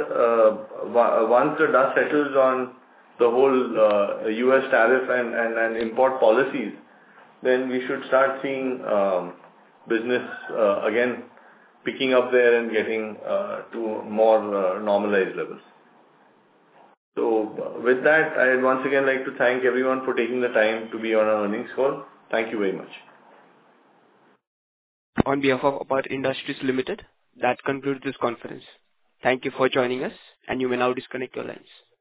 the dust settles on the whole US tariff and import policies, then we should start seeing business again picking up there and getting to more normalized levels. So with that, I'd once again like to thank everyone for taking the time to be on our earnings call. Thank you very much. On behalf of APAR Industries Limited, that concludes this conference. Thank you for joining us, and you may now disconnect your lines.